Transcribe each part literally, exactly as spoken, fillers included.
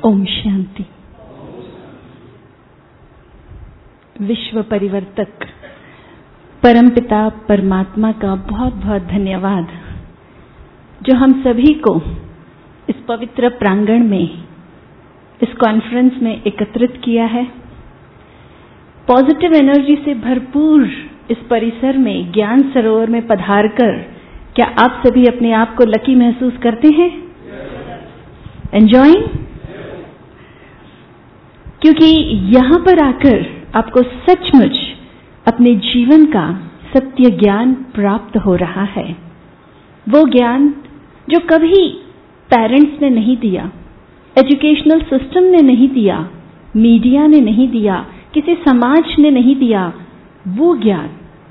ओम शांति। विश्व परिवर्तक परमपिता परमात्मा का बहुत बहुत धन्यवाद जो हम सभी को इस पवित्र प्रांगण में, इस कॉन्फ्रेंस में एकत्रित किया है। पॉजिटिव एनर्जी से भरपूर इस परिसर में, ज्ञान सरोवर में पधार कर क्या आप सभी अपने आप को लकी महसूस करते हैं? एंजॉइंग? क्योंकि यहाँ पर आकर आपको सचमुच अपने जीवन का सत्य ज्ञान प्राप्त हो रहा है। वो ज्ञान जो कभी पेरेंट्स ने नहीं दिया, एजुकेशनल सिस्टम ने नहीं दिया, मीडिया ने नहीं दिया, किसी समाज ने नहीं दिया, वो ज्ञान,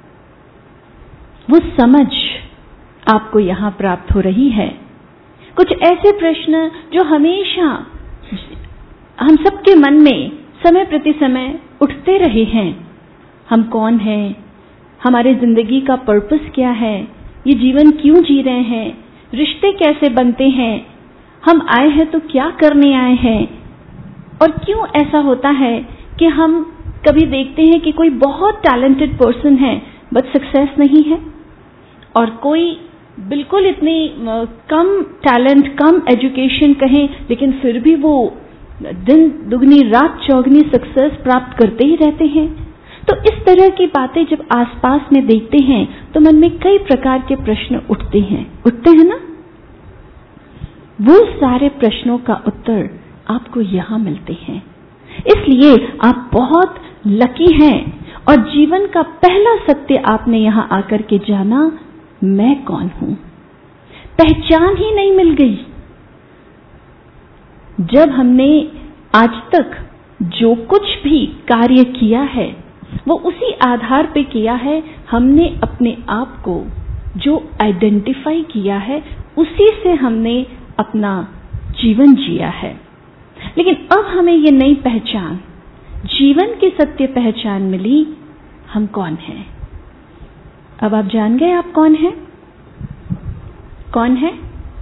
वो समझ आपको यहाँ प्राप्त हो रही है। कुछ ऐसे प्रश्न जो हमेशा हम सबके मन में समय प्रति समय उठते रहे हैं। हम कौन हैं? हमारे जिंदगी का पर्पस क्या है? ये जीवन क्यों जी रहे हैं? रिश्ते कैसे बनते हैं? हम आए हैं तो क्या करने आए हैं? और क्यों ऐसा होता है कि हम कभी देखते हैं कि कोई बहुत टैलेंटेड पर्सन है बट सक्सेस नहीं है, और कोई बिल्कुल इतनी कम टैलेंट, कम एजुकेशन कहें, लेकिन फिर भी वो दिन दुगनी रात चौगनी सक्सेस प्राप्त करते ही रहते हैं। तो इस तरह की बातें जब आसपास में देखते हैं तो मन में कई प्रकार के प्रश्न उठते हैं उठते हैं ना? वो सारे प्रश्नों का उत्तर आपको यहाँ मिलते हैं। इसलिए आप बहुत लकी हैं और जीवन का पहला सत्य आपने यहाँ आकर के जाना, मैं कौन हूं। पहचान ही नहीं मिल गई। जब हमने आज तक जो कुछ भी कार्य किया है वो उसी आधार पे किया है, हमने अपने आप को जो आइडेंटिफाई किया है उसी से हमने अपना जीवन जिया है। लेकिन अब हमें ये नई पहचान, जीवन की सत्य पहचान मिली, हम कौन हैं। अब आप जान गए आप कौन हैं? कौन है?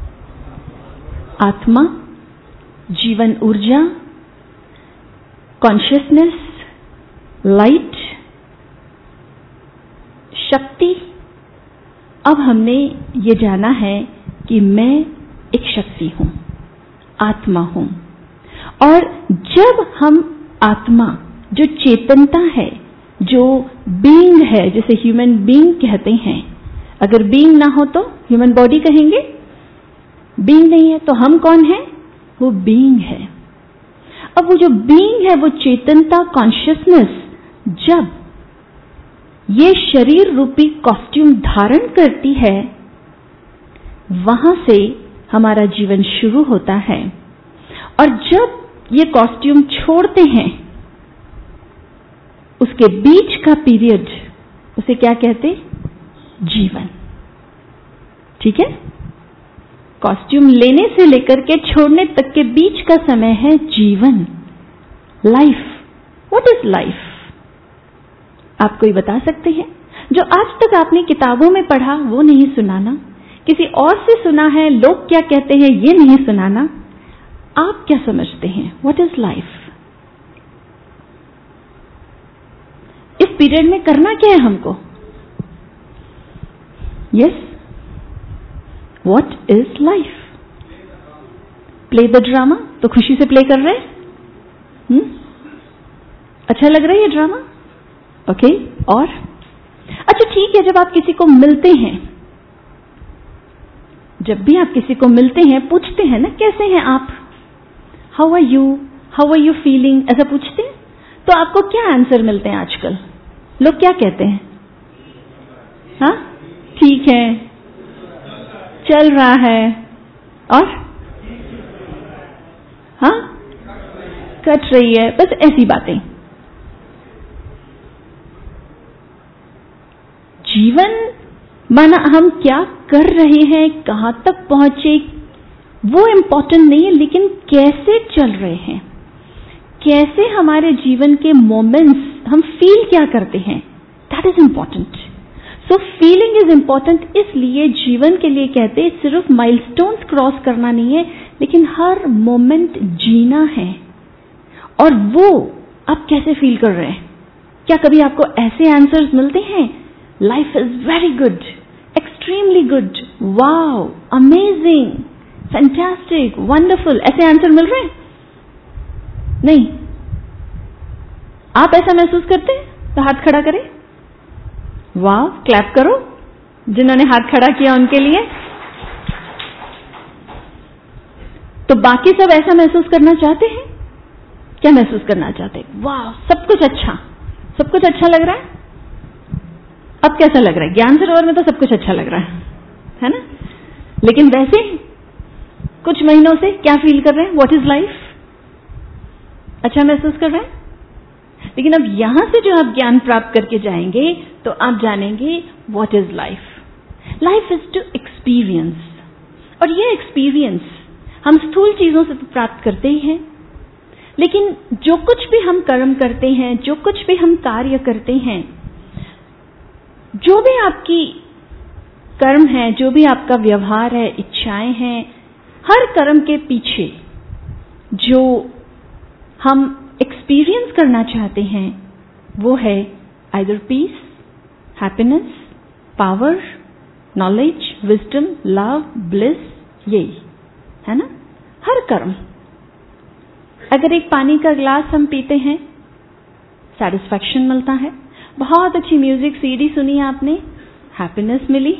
आत्मा, जीवन ऊर्जा, कॉन्शियसनेस, लाइट, शक्ति। अब हमने ये जाना है कि मैं एक शक्ति हूं, आत्मा हूं। और जब हम आत्मा, जो चेतनता है, जो बीइंग है, जिसे ह्यूमन बीइंग कहते हैं, अगर बीइंग ना हो तो ह्यूमन बॉडी कहेंगे, बीइंग नहीं है तो हम कौन है? वो बीइंग है। अब वो जो बीइंग है, वो चेतनता, कॉन्शियसनेस, जब ये शरीर रूपी कॉस्ट्यूम धारण करती है, वहां से हमारा जीवन शुरू होता है। और जब ये कॉस्ट्यूम छोड़ते हैं, उसके बीच का पीरियड, उसे क्या कहते? जीवन। ठीक है? कॉस्ट्यूम लेने से लेकर के छोड़ने तक के बीच का समय है जीवन, लाइफ। What is life? आप कोई बता सकते हैं? जो आज तक आपने किताबों में पढ़ा वो नहीं सुनाना, किसी और से सुना है, लोग क्या कहते हैं ये नहीं सुनाना। आप क्या समझते हैं? What is life? इस पीरियड में करना क्या है हमको? Yes, what is life? Play the drama. तो खुशी से प्ले कर रहे हैं? हुँ? अच्छा लग रहा है ये ड्रामा? ओके। और अच्छा ठीक है, जब आप किसी को मिलते हैं, जब भी आप किसी को मिलते हैं, पूछते हैं ना कैसे हैं आप, how are you, how are you feeling, ऐसा पूछते हैं, तो आपको क्या आंसर मिलते हैं आजकल? लोग क्या कहते हैं? हाँ, ठीक है, चल रहा है, और हाँ, कट रही है, बस ऐसी बातें। जीवन माना हम क्या कर रहे हैं, कहां तक पहुंचे, वो इम्पोर्टेंट नहीं है, लेकिन कैसे चल रहे हैं, कैसे हमारे जीवन के मोमेंट्स हम फील क्या करते हैं, that is important. So feeling is important, इसलिए जीवन के लिए कहते हैं सिर्फ माइलस्टोन्स क्रॉस करना नहीं है, लेकिन हर मोमेंट जीना है। और वो आप कैसे फील कर रहे हैं? क्या कभी आपको ऐसे आंसर्स मिलते हैं, life is very good, extremely good, wow, amazing, fantastic, wonderful, ऐसे आंसर मिल रहे हैं? नहीं। आप ऐसा महसूस करते हैं तो हाथ खड़ा करें। वाह, क्लैप करो जिन्होंने हाथ खड़ा किया उनके लिए। तो बाकी सब ऐसा महसूस करना चाहते हैं? क्या महसूस करना चाहते हैं? वाह, सब कुछ अच्छा, सब कुछ अच्छा लग रहा है। अब कैसा लग रहा है? ज्ञान सरोवर में तो सब कुछ अच्छा लग रहा है, है ना? लेकिन वैसे कुछ महीनों से क्या फील कर रहे हैं? What is life? अच्छा महसूस कर रहे हैं? लेकिन अब यहां से जो आप ज्ञान प्राप्त करके जाएंगे तो आप जानेंगे what is life. Life is to experience, और ये एक्सपीरियंस हम स्थूल चीजों से तो प्राप्त करते ही हैं, लेकिन जो कुछ भी हम कर्म करते हैं, जो कुछ भी हम कार्य करते हैं, जो भी आपकी कर्म है, जो भी आपका व्यवहार है, इच्छाएं हैं, हर कर्म के पीछे जो हम एक्सपीरियंस करना चाहते हैं वो है either peace, happiness, power, knowledge, wisdom, love, bliss, यही है ना। हर कर्म, अगर एक पानी का ग्लास हम पीते हैं, सैटिस्फैक्शन मिलता है। बहुत अच्छी म्यूजिक सीडी सुनी आपने, हैप्पीनेस मिली।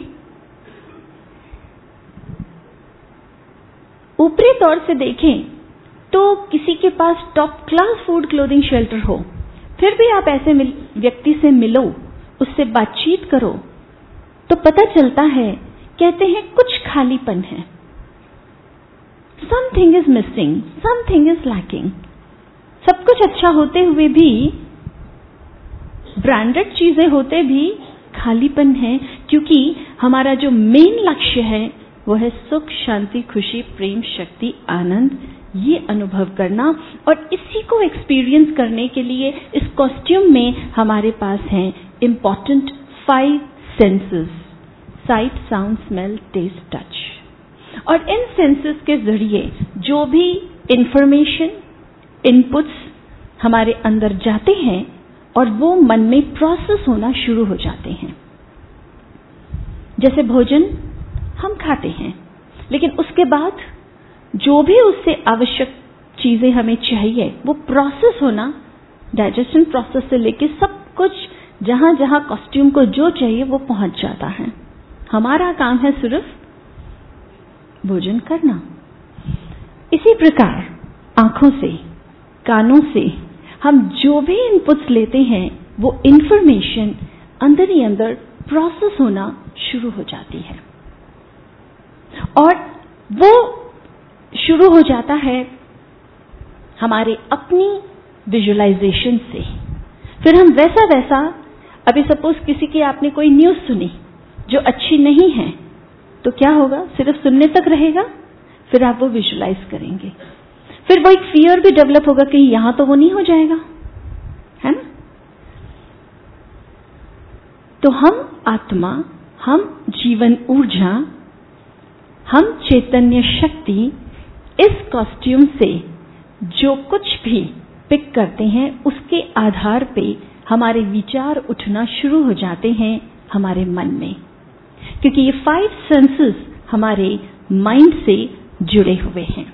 ऊपरी तौर से देखें तो किसी के पास top class food, clothing, shelter हो, फिर भी आप ऐसे व्यक्ति से मिलो, उससे बातचीत करो, तो पता चलता है, कहते हैं कुछ खालीपन है, something is missing, something is lacking. सब कुछ अच्छा होते हुए भी, ब्रांडेड चीजें होते भी खालीपन है, क्योंकि हमारा जो मेन लक्ष्य है वो है सुख, शांति, खुशी, प्रेम, शक्ति, आनंद, ये अनुभव करना। और इसी को एक्सपीरियंस करने के लिए इस कॉस्ट्यूम में हमारे पास हैं important five senses, sight, sound, smell, taste, touch. और इन सेंसेस के जरिए जो भी इंफॉर्मेशन, इनपुट्स हमारे अंदर जाते हैं और वो मन में प्रोसेस होना शुरू हो जाते हैं। जैसे भोजन हम खाते हैं, लेकिन उसके बाद जो भी उससे आवश्यक चीजें हमें चाहिए वो प्रोसेस होना, डाइजेशन प्रोसेस से लेके सब कुछ जहां जहां कॉस्ट्यूम को जो चाहिए वो पहुंच जाता है। हमारा काम है सिर्फ भोजन करना। इसी प्रकार आंखों से, कानों से हम जो भी इनपुट्स लेते हैं वो इंफॉर्मेशन अंदर ही अंदर प्रोसेस होना शुरू हो जाती है, और वो शुरू हो जाता है हमारे अपनी विजुअलाइजेशन से। फिर हम वैसा वैसा, अभी सपोज किसी की आपने कोई न्यूज सुनी जो अच्छी नहीं है, तो क्या होगा? सिर्फ सुनने तक रहेगा, फिर आप वो विजुअलाइज करेंगे, फिर वो एक फियर भी डेवलप होगा कि यहां तो वो नहीं हो जाएगा, है ना। तो हम आत्मा, हम जीवन ऊर्जा, हम चैतन्य शक्ति इस कॉस्ट्यूम से जो कुछ भी पिक करते हैं उसके आधार पे हमारे विचार उठना शुरू हो जाते हैं हमारे मन में, क्योंकि ये फाइव सेंसेस हमारे माइंड से जुड़े हुए हैं।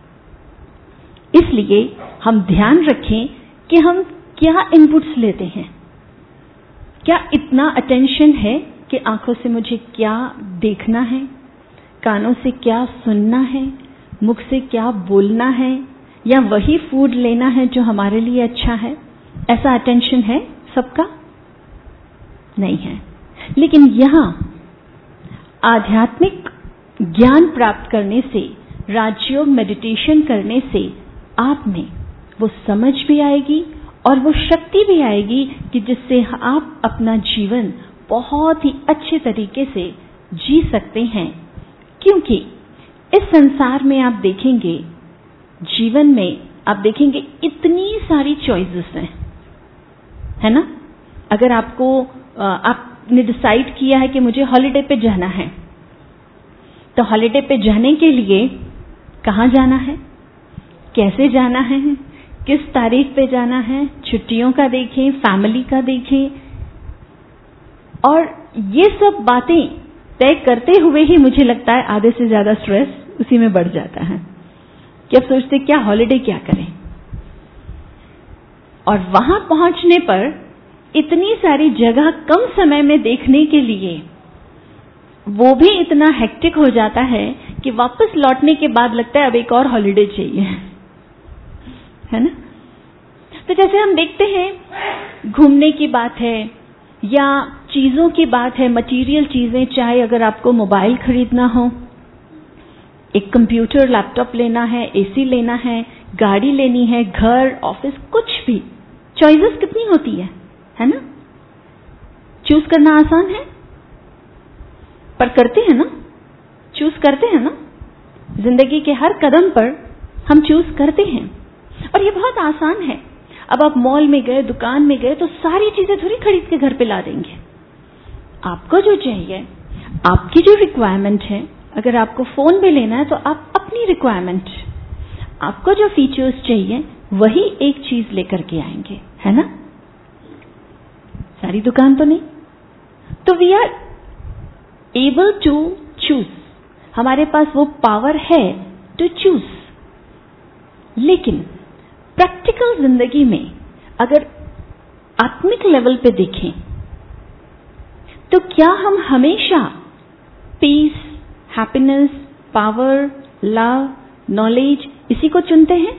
इसलिए हम ध्यान रखें कि हम क्या इनपुट्स लेते हैं। क्या इतना अटेंशन है कि आंखों से मुझे क्या देखना है, कानों से क्या सुनना है, मुख से क्या बोलना है, या वही फूड लेना है जो हमारे लिए अच्छा है? ऐसा अटेंशन है सबका? नहीं है। लेकिन यहां आध्यात्मिक ज्ञान प्राप्त करने से, राजयोग मेडिटेशन करने से आप में वो समझ भी आएगी और वो शक्ति भी आएगी कि जिससे आप अपना जीवन बहुत ही अच्छे तरीके से जी सकते हैं। क्योंकि इस संसार में आप देखेंगे, जीवन में आप देखेंगे इतनी सारी चॉइसेस हैं, है ना। अगर आपको आप आपने डिसाइड किया है कि मुझे हॉलिडे पे जाना है, तो हॉलिडे पे जाने के लिए कहाँ जाना है, कैसे जाना है, किस तारीख पे जाना है, छुट्टियों का देखें, फैमिली का देखें, और ये सब बातें तय करते हुए ही मुझे लगता है आधे से ज्यादा स्ट्रेस उसी में बढ़ जाता है कि अब सोचते क्या हॉलिडे क्या करें। और वहां पहुंचने पर इतनी सारी जगह कम समय में देखने के लिए वो भी इतना हेक्टिक हो जाता है कि वापस लौटने के बाद लगता है अब एक और हॉलिडे चाहिए, है ना। तो जैसे हम देखते हैं घूमने की बात है या चीजों की बात है, मटेरियल चीजें, चाहे अगर आपको मोबाइल खरीदना हो, एक कंप्यूटर लैपटॉप लेना है, एसी लेना है, गाड़ी लेनी है, घर ऑफिस, कुछ भी चॉइसेस कितनी होती है है ना। चूज करना आसान है पर करते हैं ना, चूज करते हैं ना, जिंदगी के हर कदम पर हम चूज करते हैं और ये बहुत आसान है। अब आप मॉल में गए, दुकान में गए तो सारी चीजें थोड़ी खरीद के घर पे ला देंगे। आपको जो चाहिए, आपकी जो रिक्वायरमेंट है, अगर आपको फोन भी लेना है तो आप अपनी रिक्वायरमेंट, आपको जो फीचर्स चाहिए वही एक चीज लेकर के आएंगे, है ना। सारी दुकान तो नहीं। तो we are able to choose, हमारे पास वो पावर है टू चूज। लेकिन प्रैक्टिकल जिंदगी में अगर आत्मिक लेवल पे देखें तो क्या हम हमेशा peace, happiness, power, love, knowledge इसी को चुनते हैं?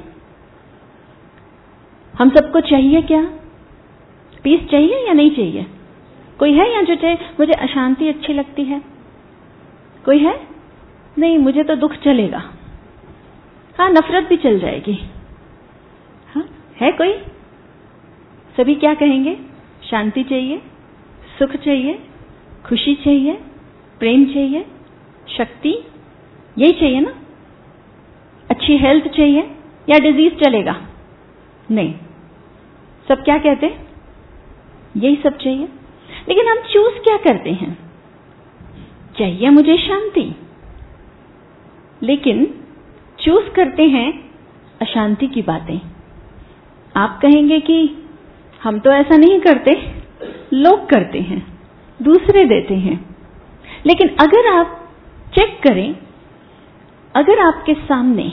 हम सबको चाहिए क्या? पीस चाहिए या नहीं चाहिए? कोई है या जो चाहे मुझे अशांति अच्छी लगती है? कोई है? नहीं, मुझे तो दुख चलेगा। हाँ, नफरत भी चल जाएगी। हाँ, है कोई? सभी क्या कहेंगे? शांति चाहिए, सुख चाहिए, खुशी चाहिए, प्रेम चाहिए, शक्ति, यही चाहिए ना। अच्छी हेल्थ चाहिए या डिजीज चलेगा? नहीं, सब क्या कहते हैं? यही सब चाहिए। लेकिन हम चूज क्या करते हैं? चाहिए मुझे शांति, लेकिन चूज करते हैं अशांति की बातें। आप कहेंगे कि हम तो ऐसा नहीं करते, लोग करते हैं, दूसरे देते हैं। लेकिन अगर आप चेक करें, अगर आपके सामने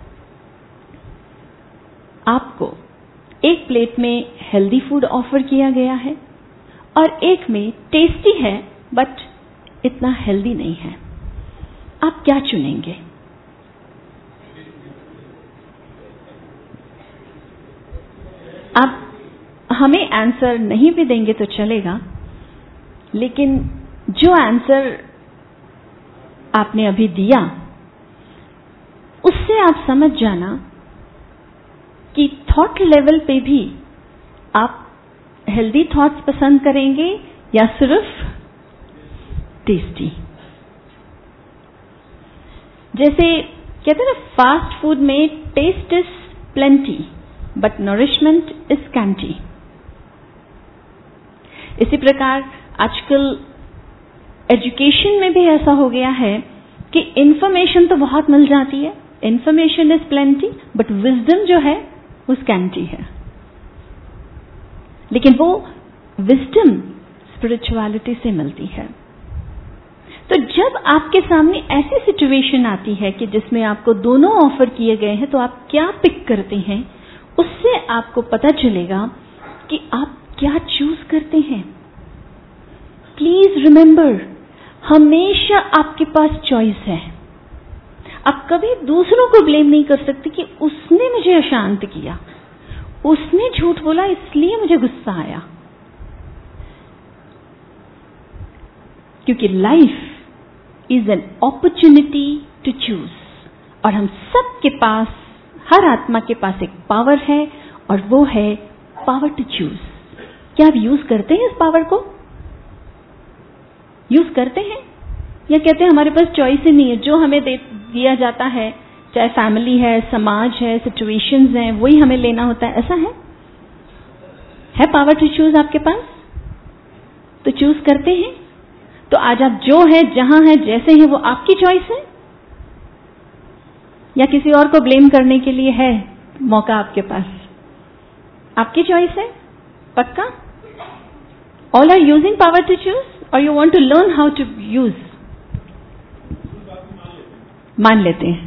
आपको एक प्लेट में हेल्दी फूड ऑफर किया गया है और एक में टेस्टी है बट इतना हेल्दी नहीं है, आप क्या चुनेंगे? आप हमें आंसर नहीं भी देंगे तो चलेगा, लेकिन जो आंसर आपने अभी दिया उससे आप समझ जाना कि थॉट लेवल पे भी आप हेल्दी थॉट्स पसंद करेंगे या सिर्फ टेस्टी। जैसे कहते हैं ना, फास्ट फूड में taste is plenty but nourishment is scanty. इसी प्रकार आजकल एजुकेशन में भी ऐसा हो गया है कि इंफॉर्मेशन तो बहुत मिल जाती है, information is plenty but wisdom जो है वो स्कैंटी है। लेकिन वो विजडम स्पिरिचुअलिटी से मिलती है। तो जब आपके सामने ऐसी सिचुएशन आती है कि जिसमें आपको दोनों ऑफर किए गए हैं, तो आप क्या पिक करते हैं, उससे आपको पता चलेगा कि आप क्या चूज करते हैं। प्लीज रिमेंबर, हमेशा आपके पास चॉइस है। आप कभी दूसरों को ब्लेम नहीं कर सकते कि उसने मुझे अशांत किया, उसने झूठ बोला इसलिए मुझे गुस्सा आया। क्योंकि life is an opportunity to choose, और हम सबके पास, हर आत्मा के पास एक पावर है और वो है पावर टू चूज। क्या आप यूज करते हैं इस पावर को? यूज करते हैं या कहते हैं हमारे पास चॉइस ही नहीं है, जो हमें दे दिया जाता है, चाहे फैमिली है, समाज है, सिचुएशंस हैं, वही हमें लेना होता है? ऐसा है? है पावर टू चूज आपके पास? तो चूज करते हैं। तो आज आप जो है, जहां है, जैसे हैं, वो आपकी चॉइस है या किसी और को ब्लेम करने के लिए है मौका आपके पास? आपकी चॉइस है पक्का? All are using power to choose और you want to learn how to use? मान लेते हैं।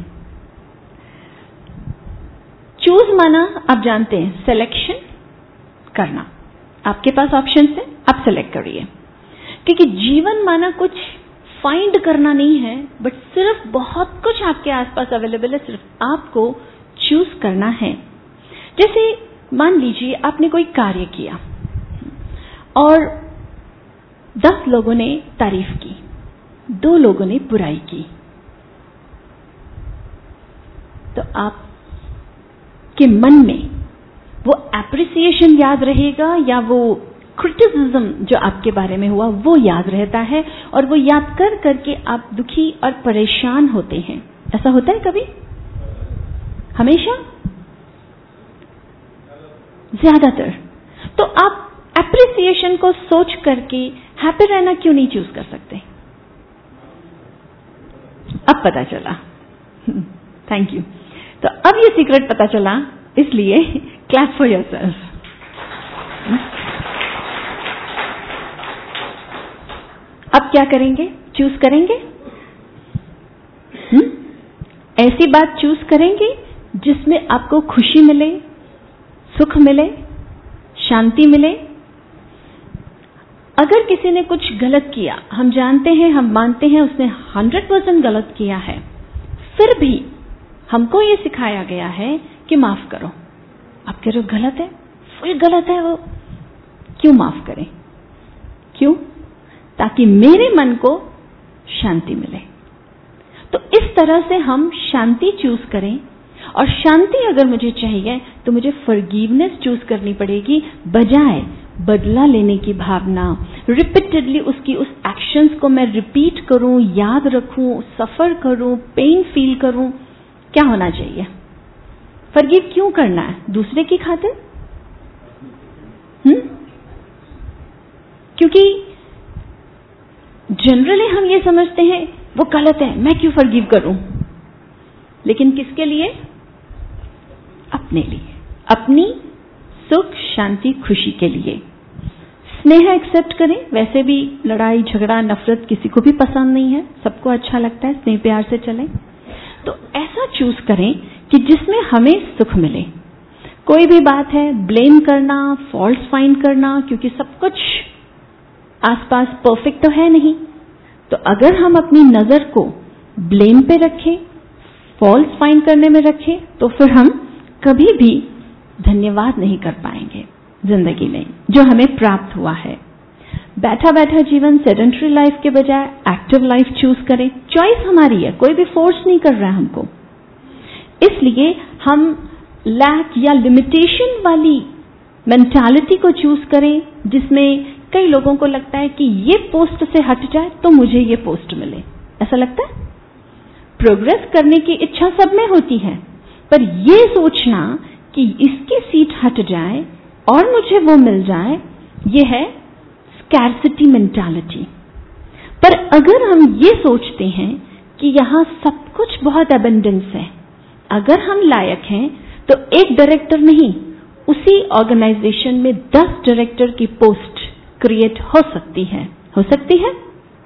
चूज माना आप जानते हैं सिलेक्शन करना। आपके पास ऑप्शन है, आप सेलेक्ट करिए। क्योंकि जीवन माना कुछ फाइंड करना नहीं है, बट सिर्फ बहुत कुछ आपके आसपास अवेलेबल है, सिर्फ आपको चूज करना है। जैसे मान लीजिए आपने कोई कार्य किया और दस लोगों ने तारीफ की, दो लोगों ने बुराई की, तो आप के मन में वो एप्रिसिएशन याद रहेगा या वो क्रिटिसिज्म जो आपके बारे में हुआ वो याद रहता है, और वो याद कर करके आप दुखी और परेशान होते हैं। ऐसा होता है कभी? हमेशा? ज्यादातर। तो आप एप्रिसिएशन को सोच करके हैप्पी रहना क्यों नहीं चूज कर सकते? अब पता चला। Thank you. तो अब ये सीक्रेट पता चला, इसलिए क्लैप फॉर योरसेल्फ। अब क्या करेंगे? चूज करेंगे। हुँ? ऐसी बात चूज करेंगे जिसमें आपको खुशी मिले, सुख मिले, शांति मिले। अगर किसी ने कुछ गलत किया, हम जानते हैं, हम मानते हैं उसने हंड्रेड परसेंट गलत किया है, फिर भी हमको ये सिखाया गया है कि माफ करो। आप कह रहे हो गलत है, फिर गलत है वो, क्यों माफ करें? क्यों? ताकि मेरे मन को शांति मिले। तो इस तरह से हम शांति चूज करें, और शांति अगर मुझे चाहिए तो मुझे फॉरगिवनेस चूज करनी पड़ेगी, बजाय बदला लेने की भावना। रिपीटेडली उसकी उस एक्शंस को मैं रिपीट करूं, याद रखूं, सफर करूं, पेन फील करूं। क्या होना चाहिए? फॉरगिव क्यों करना है? दूसरे की खातिर? हम्म? क्योंकि जनरली हम ये समझते हैं वो गलत है, मैं क्यों फॉरगिव करूं? लेकिन किसके लिए? अपने लिए, अपनी सुख, शांति, खुशी के लिए। स्नेह एक्सेप्ट करें। वैसे भी लड़ाई, झगड़ा, नफरत किसी को भी पसंद नहीं है, सबको अच्छा लगता है स्नेह प्यार से चलें। तो ऐसा चूज करें कि जिसमें हमें सुख मिले। कोई भी बात है, ब्लेम करना, फॉल्ट फाइंड करना, क्योंकि सब कुछ आसपास परफेक्ट तो है नहीं। तो अगर हम अपनी नजर को ब्लेम पे रखें, फॉल्ट फाइंड करने में रखें, तो फिर हम कभी भी धन्यवाद नहीं कर पाएंगे जिंदगी में जो हमें प्राप्त हुआ है। बैठा बैठा जीवन, सेडेंटरी लाइफ के बजाय एक्टिव लाइफ चूज करें। चॉइस हमारी है, कोई भी फोर्स नहीं कर रहा है हमको। इसलिए हम लैक या लिमिटेशन वाली मेंटालिटी को चूज करें, जिसमें कई लोगों को लगता है कि ये पोस्ट से हट जाए तो मुझे ये पोस्ट मिले। ऐसा लगता है? प्रोग्रेस करने की इच्छा सब में होती है, पर ये सोचना कि इसकी सीट हट जाए और मुझे वो मिल जाए, ये है स्कैर्सिटी मेंटालिटी। पर अगर हम ये सोचते हैं कि यहां सब कुछ बहुत अबंडेंस है, अगर हम लायक हैं, तो एक डायरेक्टर नहीं, उसी ऑर्गेनाइजेशन में दस डायरेक्टर की पोस्ट क्रिएट हो सकती है, हो सकती है।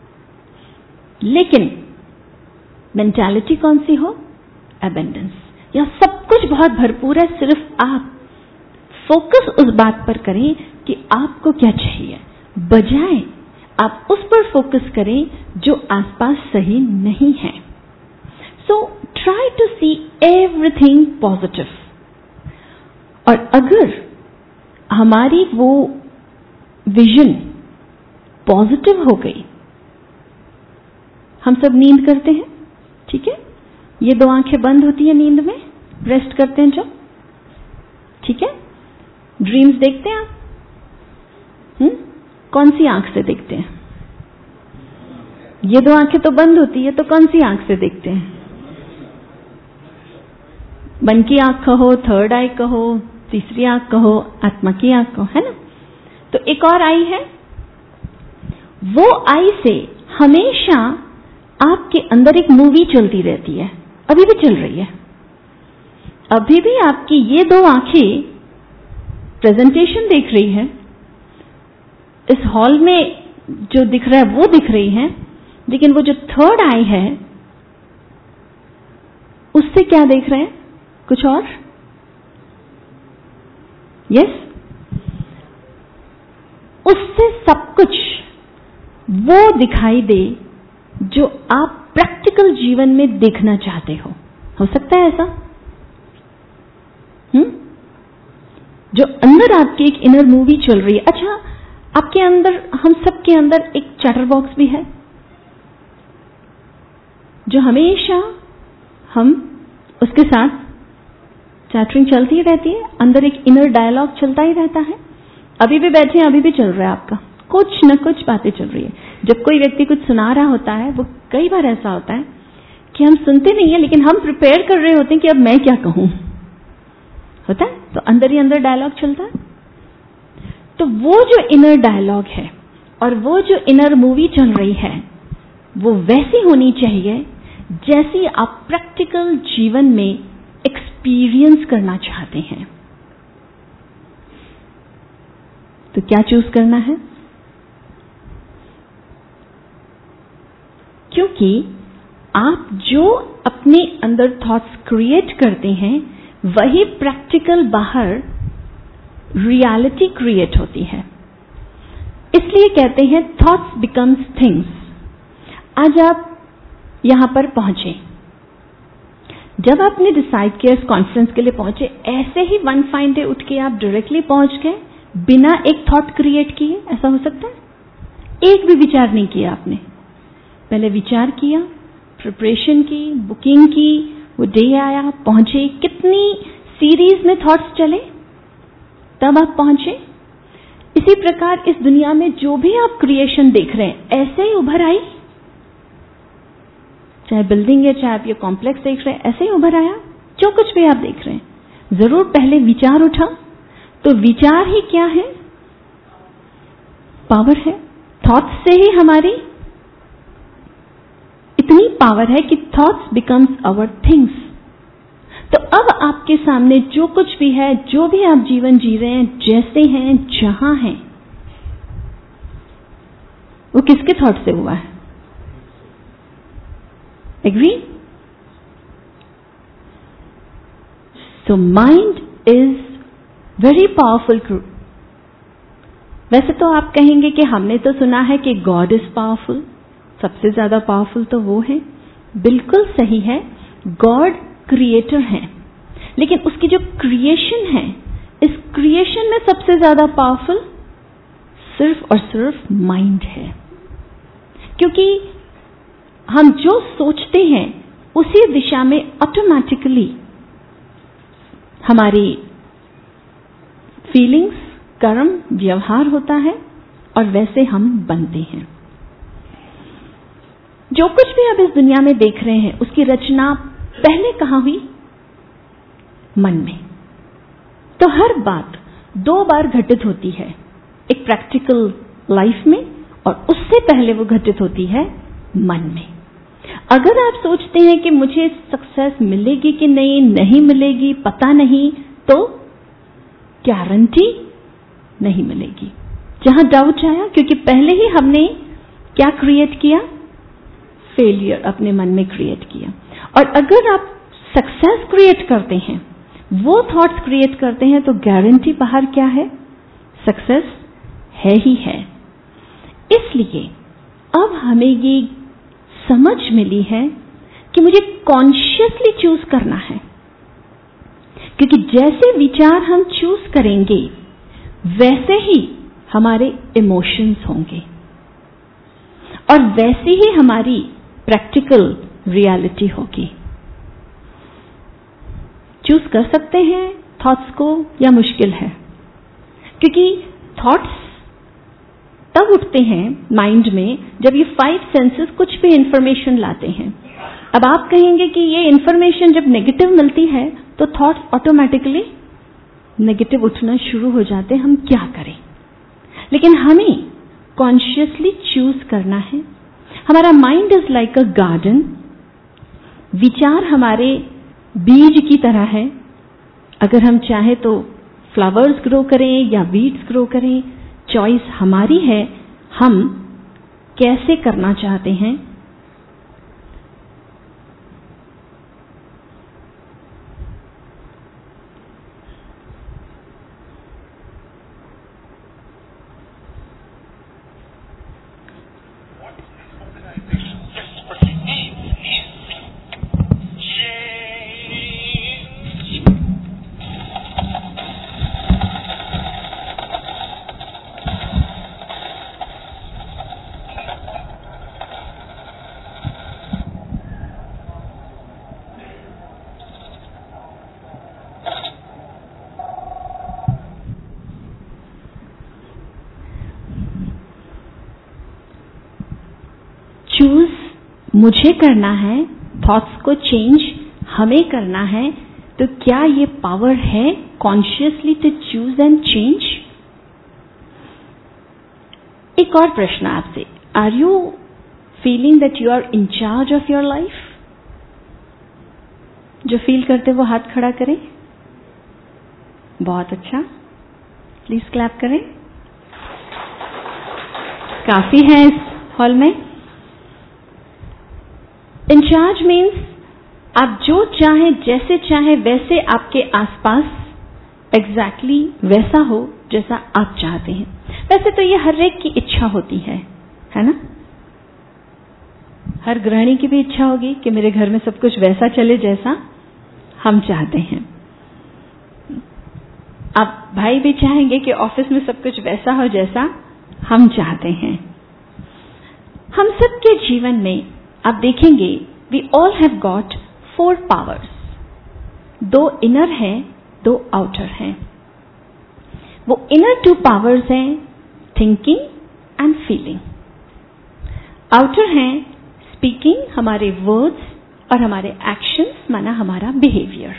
लेकिन मेंटालिटी कौन सी हो? अबंडेंस। या सब कुछ बहुत भरपूर है, सिर्फ आप फोकस उस बात पर करें कि आपको क्या चाहिए, बजाय आप उस पर फोकस करें जो आसपास सही नहीं है। So try to see everything positive. और अगर हमारी वो विजन पॉजिटिव हो गई, हम सब नींद करते हैं, ठीक है? ये दो आंखें बंद होती है नींद में, रेस्ट करते हैं जब, ठीक है? ड्रीम्स देखते हैं आप? हम्म? कौन सी आंख से देखते हैं? ये दो आंखें तो बंद होती है, तो कौन सी आंख से देखते हैं? मन की आंख कहो, थर्ड आई कहो, तीसरी आंख कहो, आत्मा की आंख कहो, है ना? तो एक और आई है वो आई से हमेशा आपके अंदर एक मूवी चलती रहती है, अभी भी चल रही है। अभी भी आपकी ये दो आंखें प्रेजेंटेशन देख रही है, इस हॉल में जो दिख रहा है वो दिख रही है, लेकिन वो जो थर्ड आई है उससे क्या देख रहे हैं? कुछ और। यस, उससे सब कुछ वो दिखाई दे जो आप प्रैक्टिकल जीवन में देखना चाहते हो। हो सकता है ऐसा? हम्म जो अंदर आपके एक इनर मूवी चल रही है। अच्छा, आपके अंदर, हम सबके अंदर एक चैटर बॉक्स भी है जो हमेशा हम उसके साथ चैटरिंग चलती रहती है, अंदर एक इनर डायलॉग चलता ही रहता है। अभी भी बैठे हैं, अभी भी चल रहा है आपका, कुछ न कुछ बातें चल रही है। जब कोई व्यक्ति कुछ सुना रहा होता है, वो कई बार ऐसा होता है कि हम सुनते नहीं है, लेकिन हम प्रिपेयर कर रहे होते हैं कि अब मैं क्या कहूं। होता है, तो अंदर ही अंदर डायलॉग चलता है। तो वो जो इनर डायलॉग है और वो जो इनर मूवी चल रही है, वो वैसी होनी चाहिए जैसी आप प्रैक्टिकल जीवन में एक्सपीरियंस करना चाहते हैं। तो क्या चूज करना है? क्योंकि आप जो अपने अंदर थॉट्स क्रिएट करते हैं, वही प्रैक्टिकल बाहर रियलिटी क्रिएट होती है। इसलिए कहते हैं थॉट्स बिकम्स थिंग्स। आज आप यहां पर पहुंचे, जब आपने डिसाइड किया इस कॉन्फ्रेंस के लिए पहुंचे, ऐसे ही वन फाइन डे उठ के आप डायरेक्टली पहुंच गए बिना एक थॉट क्रिएट किए? ऐसा हो सकता है? एक भी विचार नहीं किया आपने, पहले विचार किया, प्रिपरेशन की, बुकिंग की, वो डे आया, पहुंचे, कितनी सीरीज में थॉट्स चले, तब आप पहुंचे। इसी प्रकार इस दुनिया में जो भी आप क्रिएशन देख रहे हैं, ऐसे ही उभर आई। चाहे बिल्डिंग है, चाहे आप ये कॉम्प्लेक्स देख रहे हैं, ऐसे ही उभर आया। जो कुछ भी आप देख रहे हैं, जरूर पहले विचार उठा। तो विचार ही क्या है? पावर है। थॉट्स से ही हमारी इतनी पावर है कि थॉट्स बिकम्स आवर थिंग्स। तो अब आपके सामने जो कुछ भी है, जो भी आप जीवन जी रहे हैं, जैसे हैं, जहां हैं, वो किसके थॉट से हुआ है? Agree? So mind is very powerful group. वैसे तो आप कहेंगे कि हमने तो सुना है कि गॉड इज पावरफुल, सबसे ज्यादा पावरफुल तो वो है। बिल्कुल सही है, गॉड क्रिएटर है, लेकिन उसकी जो क्रिएशन है, इस क्रिएशन में सबसे ज्यादा पावरफुल सिर्फ और सिर्फ माइंड है। क्योंकि हम जो सोचते हैं उसी दिशा में ऑटोमेटिकली हमारी फीलिंग्स, कर्म, व्यवहार होता है और वैसे हम बनते हैं। जो कुछ भी आप इस दुनिया में देख रहे हैं, उसकी रचना पहले कहाँ हुई? मन में। तो हर बात दो बार घटित होती है, एक प्रैक्टिकल लाइफ में और उससे पहले वो घटित होती है मन में। अगर आप सोचते हैं कि मुझे सक्सेस मिलेगी कि नहीं, नहीं मिलेगी, पता नहीं, तो गारंटी नहीं मिलेगी। जहां डाउट आया, क्योंकि पहले ही हमने क्या क्रिएट किया? फेलियर अपने मन में क्रिएट किया। और अगर आप सक्सेस क्रिएट करते हैं, वो थॉट्स क्रिएट करते हैं, तो गारंटी बाहर क्या है? सक्सेस है ही है। इसलिए अब हमें ये समझ मिली है कि मुझे कॉन्शियसली चूज करना है, क्योंकि जैसे विचार हम चूज करेंगे वैसे ही हमारे इमोशंस होंगे और वैसी ही हमारी प्रैक्टिकल रियलिटी होगी। चूज कर सकते हैं थॉट्स को या मुश्किल है? क्योंकि थॉट्स तब उठते हैं माइंड में जब ये फाइव सेंसेस कुछ भी इंफॉर्मेशन लाते हैं। अब आप कहेंगे कि ये इंफॉर्मेशन जब नेगेटिव मिलती है तो थॉट्स ऑटोमेटिकली नेगेटिव उठना शुरू हो जाते हैं, हम क्या करें? लेकिन हमें कॉन्शियसली चूज करना है। हमारा mind is like a garden. विचार हमारे बीज की तरह है। अगर हम चाहे तो फ्लावर्स ग्रो करें या वीड्स ग्रो करें, चॉइस हमारी है, हम कैसे करना चाहते हैं। चूज मुझे करना है, थॉट्स को चेंज हमें करना है। तो क्या ये पावर है consciously to choose and change? एक और प्रश्न आपसे, are you feeling that you are in charge of your life? जो फील करते वो हाथ खड़ा करें। बहुत अच्छा, प्लीज क्लैप करें। काफी है इस हॉल में। इंचार्ज मीन्स आप जो चाहें, जैसे चाहें वैसे आपके आसपास एग्जैक्टली exactly वैसा हो जैसा आप चाहते हैं। वैसे तो ये हर एक की इच्छा होती है, है ना? हर गृहिणी की भी इच्छा होगी कि मेरे घर में सब कुछ वैसा चले जैसा हम चाहते हैं। आप भाई भी चाहेंगे कि ऑफिस में सब कुछ वैसा हो जैसा हम चाहते हैं। हम सबके जीवन में आप देखेंगे we all have got four powers. दो इनर हैं, दो आउटर हैं। वो इनर टू पावर्स हैं थिंकिंग एंड फीलिंग। आउटर हैं स्पीकिंग, हमारे वर्ड्स और हमारे एक्शंस, माना हमारा बिहेवियर।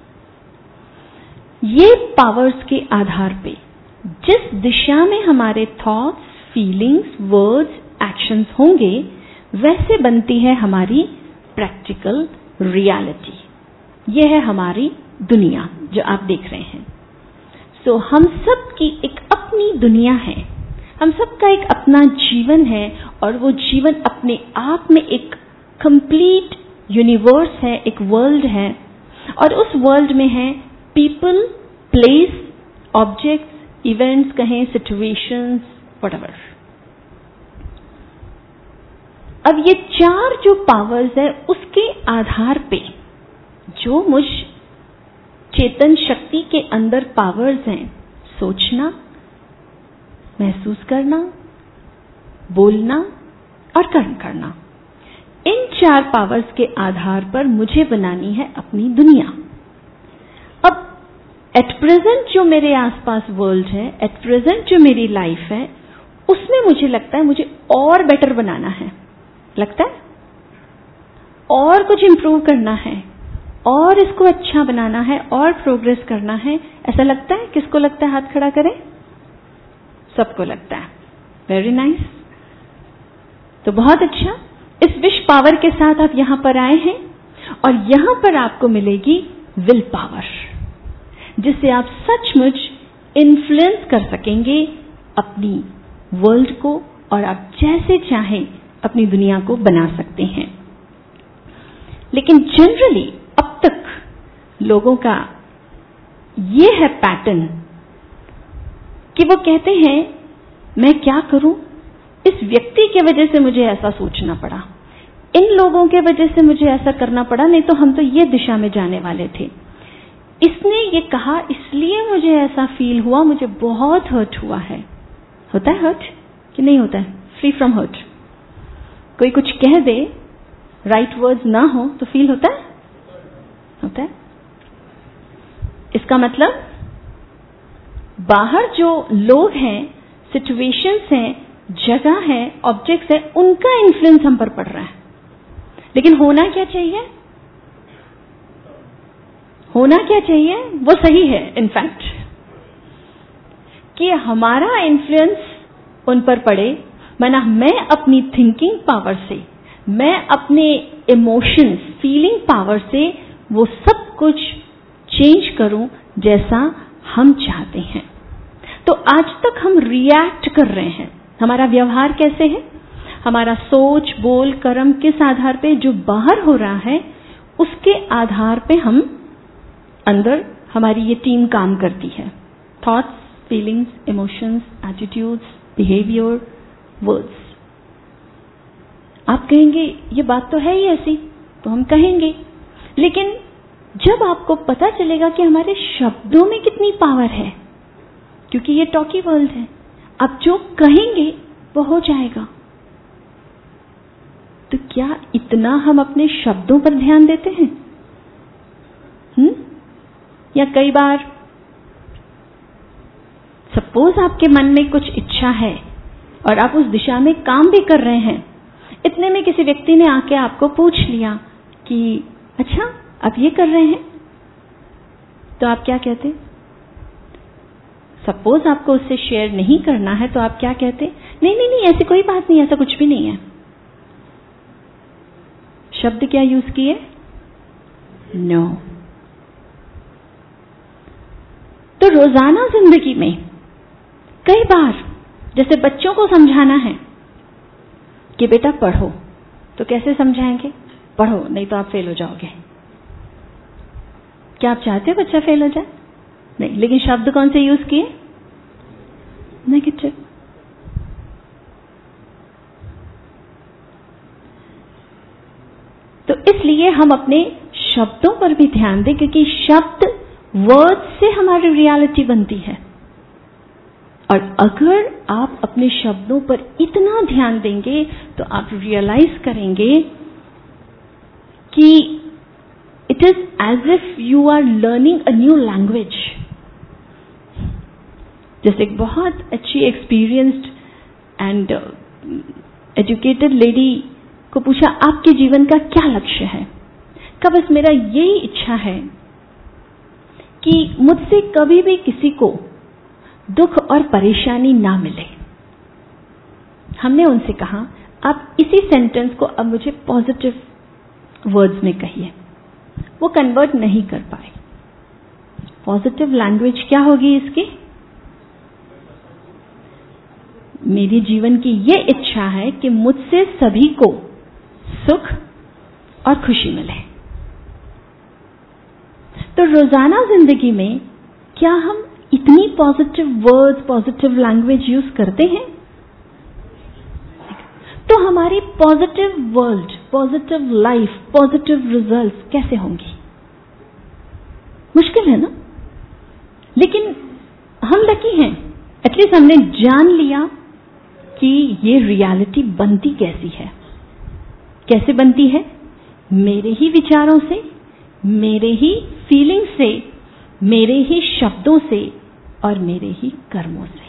ये पावर्स के आधार पे जिस दिशा में हमारे थॉट्स, फीलिंग्स, वर्ड्स, एक्शंस होंगे, वैसे बनती है हमारी प्रैक्टिकल रियलिटी। यह है हमारी दुनिया जो आप देख रहे हैं। सो so, हम सब की एक अपनी दुनिया है, हम सबका एक अपना जीवन है, और वो जीवन अपने आप में एक कंप्लीट यूनिवर्स है, एक वर्ल्ड है। और उस वर्ल्ड में है पीपल, प्लेस, ऑब्जेक्ट्स, इवेंट्स कहें, सिचुएशंस, व्हाटएवर। अब ये चार जो पावर्स है उसके आधार पे जो मुझ चेतन शक्ति के अंदर पावर्स हैं, सोचना, महसूस करना, बोलना और कर्म करना, इन चार पावर्स के आधार पर मुझे बनानी है अपनी दुनिया। अब एट प्रेजेंट जो मेरे आसपास वर्ल्ड है, एट प्रेजेंट जो मेरी लाइफ है, उसमें मुझे लगता है मुझे और बेटर बनाना है, लगता है और कुछ इंप्रूव करना है, और इसको अच्छा बनाना है, और प्रोग्रेस करना है। ऐसा लगता है? किसको लगता है? हाथ खड़ा करें। सबको लगता है। Very nice. तो बहुत अच्छा। इस विश पावर के साथ आप यहां पर आए हैं, और यहां पर आपको मिलेगी विल पावर, जिससे आप सचमुच इन्फ्लुएंस कर सकेंगे अपनी वर्ल्ड को, और आप जैसे चाहें अपनी दुनिया को बना सकते हैं। लेकिन जनरली अब तक लोगों का ये है पैटर्न कि वो कहते हैं मैं क्या करूं, इस व्यक्ति की वजह से मुझे ऐसा सोचना पड़ा, इन लोगों के वजह से मुझे ऐसा करना पड़ा, नहीं तो हम तो ये दिशा में जाने वाले थे, इसने ये कहा इसलिए मुझे ऐसा फील हुआ, मुझे बहुत हर्ट हुआ है। होता है हर्ट कि नहीं होता है? Free from hurt. कोई कुछ कह दे, राइट वर्ड्स ना हो तो फील होता है? होता है। इसका मतलब बाहर जो लोग हैं, सिचुएशंस हैं, जगह है, ऑब्जेक्ट्स है, उनका इन्फ्लुएंस हम पर पड़ रहा है। लेकिन होना क्या चाहिए? होना क्या चाहिए? वो सही है इनफैक्ट, कि हमारा इन्फ्लुएंस उन पर पड़े, माना मैं अपनी थिंकिंग पावर से, मैं अपने इमोशंस, फीलिंग पावर से वो सब कुछ चेंज करूं जैसा हम चाहते हैं। तो आज तक हम रिएक्ट कर रहे हैं। हमारा व्यवहार कैसे है? हमारा सोच, बोल, कर्म किस आधार पे? जो बाहर हो रहा है उसके आधार पे हम अंदर हमारी ये टीम काम करती है। Thoughts, feelings, emotions, attitudes, behaviour, words. आप कहेंगे ये बात तो है ही ऐसी, तो हम कहेंगे, लेकिन जब आपको पता चलेगा कि हमारे शब्दों में कितनी पावर है, क्योंकि ये टॉकी वर्ल्ड है, अब जो कहेंगे वो हो जाएगा। तो क्या इतना हम अपने शब्दों पर ध्यान देते हैं? हम्म? या कई बार सपोज आपके मन में कुछ इच्छा है और आप उस दिशा में काम भी कर रहे हैं, इतने में किसी व्यक्ति ने आके आपको पूछ लिया कि अच्छा आप ये कर रहे हैं, तो आप क्या कहते? सपोज आपको उससे शेयर नहीं करना है तो आप क्या कहते? नहीं नहीं नहीं, ऐसी कोई बात नहीं, ऐसा कुछ भी नहीं है। शब्द क्या यूज किए? नो। तो रोजाना जिंदगी में कई बार जैसे बच्चों को समझाना है कि बेटा पढ़ो, तो कैसे समझाएंगे? पढ़ो नहीं तो आप फेल हो जाओगे। क्या आप चाहते हो बच्चा फेल हो जाए? नहीं, लेकिन शब्द कौन से यूज किए? नेगेटिव। तो इसलिए हम अपने शब्दों पर भी ध्यान दें, क्योंकि शब्द, वर्ड से हमारी रियलिटी बनती है। और अगर आप अपने शब्दों पर इतना ध्यान देंगे तो आप रियलाइज करेंगे कि it is as if you are learning a new language. जैसे एक बहुत अच्छी एक्सपीरियंस्ड एंड एजुकेटेड लेडी को पूछा आपके जीवन का क्या लक्ष्य है? कब बस मेरा यही इच्छा है कि मुझसे कभी भी किसी को दुख और परेशानी ना मिले। हमने उनसे कहा आप इसी सेंटेंस को अब मुझे पॉजिटिव वर्ड्स में कहिए। वो कन्वर्ट नहीं कर पाए। पॉजिटिव लैंग्वेज क्या होगी इसकी? मेरे जीवन की ये इच्छा है कि मुझसे सभी को सुख और खुशी मिले। तो रोजाना जिंदगी में क्या हम इतनी positive words, positive language use करते हैं? तो हमारी positive world, positive life, positive results कैसे होंगी? मुश्किल है ना? लेकिन हम लकी हैं, एटलीस्ट हमने जान लिया कि ये रियलिटी बनती कैसी है। कैसे बनती है? मेरे ही विचारों से, मेरे ही फीलिंग से, मेरे ही शब्दों से और मेरे ही कर्मों से।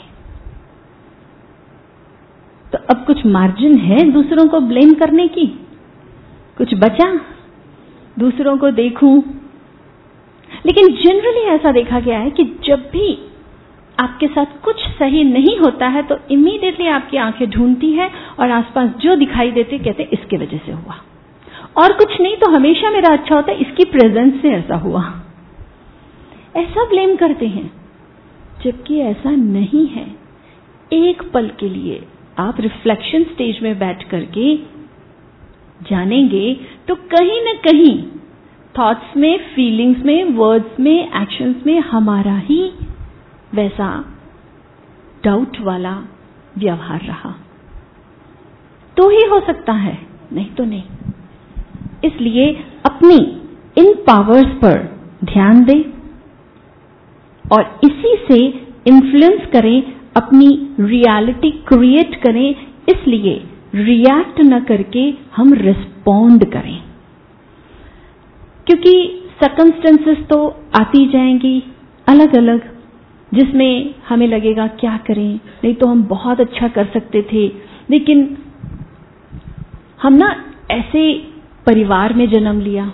तो अब कुछ मार्जिन है दूसरों को ब्लेम करने की? कुछ बचा दूसरों को देखूं? लेकिन जनरली ऐसा देखा गया है कि जब भी आपके साथ कुछ सही नहीं होता है तो इमीडिएटली आपकी आंखें ढूंढती है और आसपास जो दिखाई देते कहते इसके वजह से हुआ, और कुछ नहीं तो हमेशा मेरा अच्छा होता है, इसकी प्रेजेंस से ऐसा हुआ, ऐसा ब्लेम करते हैं। जबकि ऐसा नहीं है। एक पल के लिए आप रिफ्लेक्शन स्टेज में बैठ करके जानेंगे तो कहीं ना कहीं थॉट्स में, फीलिंग्स में, वर्ड्स में, एक्शंस में हमारा ही वैसा डाउट वाला व्यवहार रहा तो ही हो सकता है, नहीं तो नहीं। इसलिए अपनी इन पावर्स पर ध्यान दें और इसी से इन्फ्लुएंस करें, अपनी रियलिटी क्रिएट करें। इसलिए रिएक्ट न करके हम रिस्पॉन्ड करें, क्योंकि सर्कमस्टेंसेस तो आती जाएंगी अलग अलग, जिसमें हमें लगेगा क्या करें, नहीं तो हम बहुत अच्छा कर सकते थे, लेकिन हम ना ऐसे परिवार में जन्म लिया।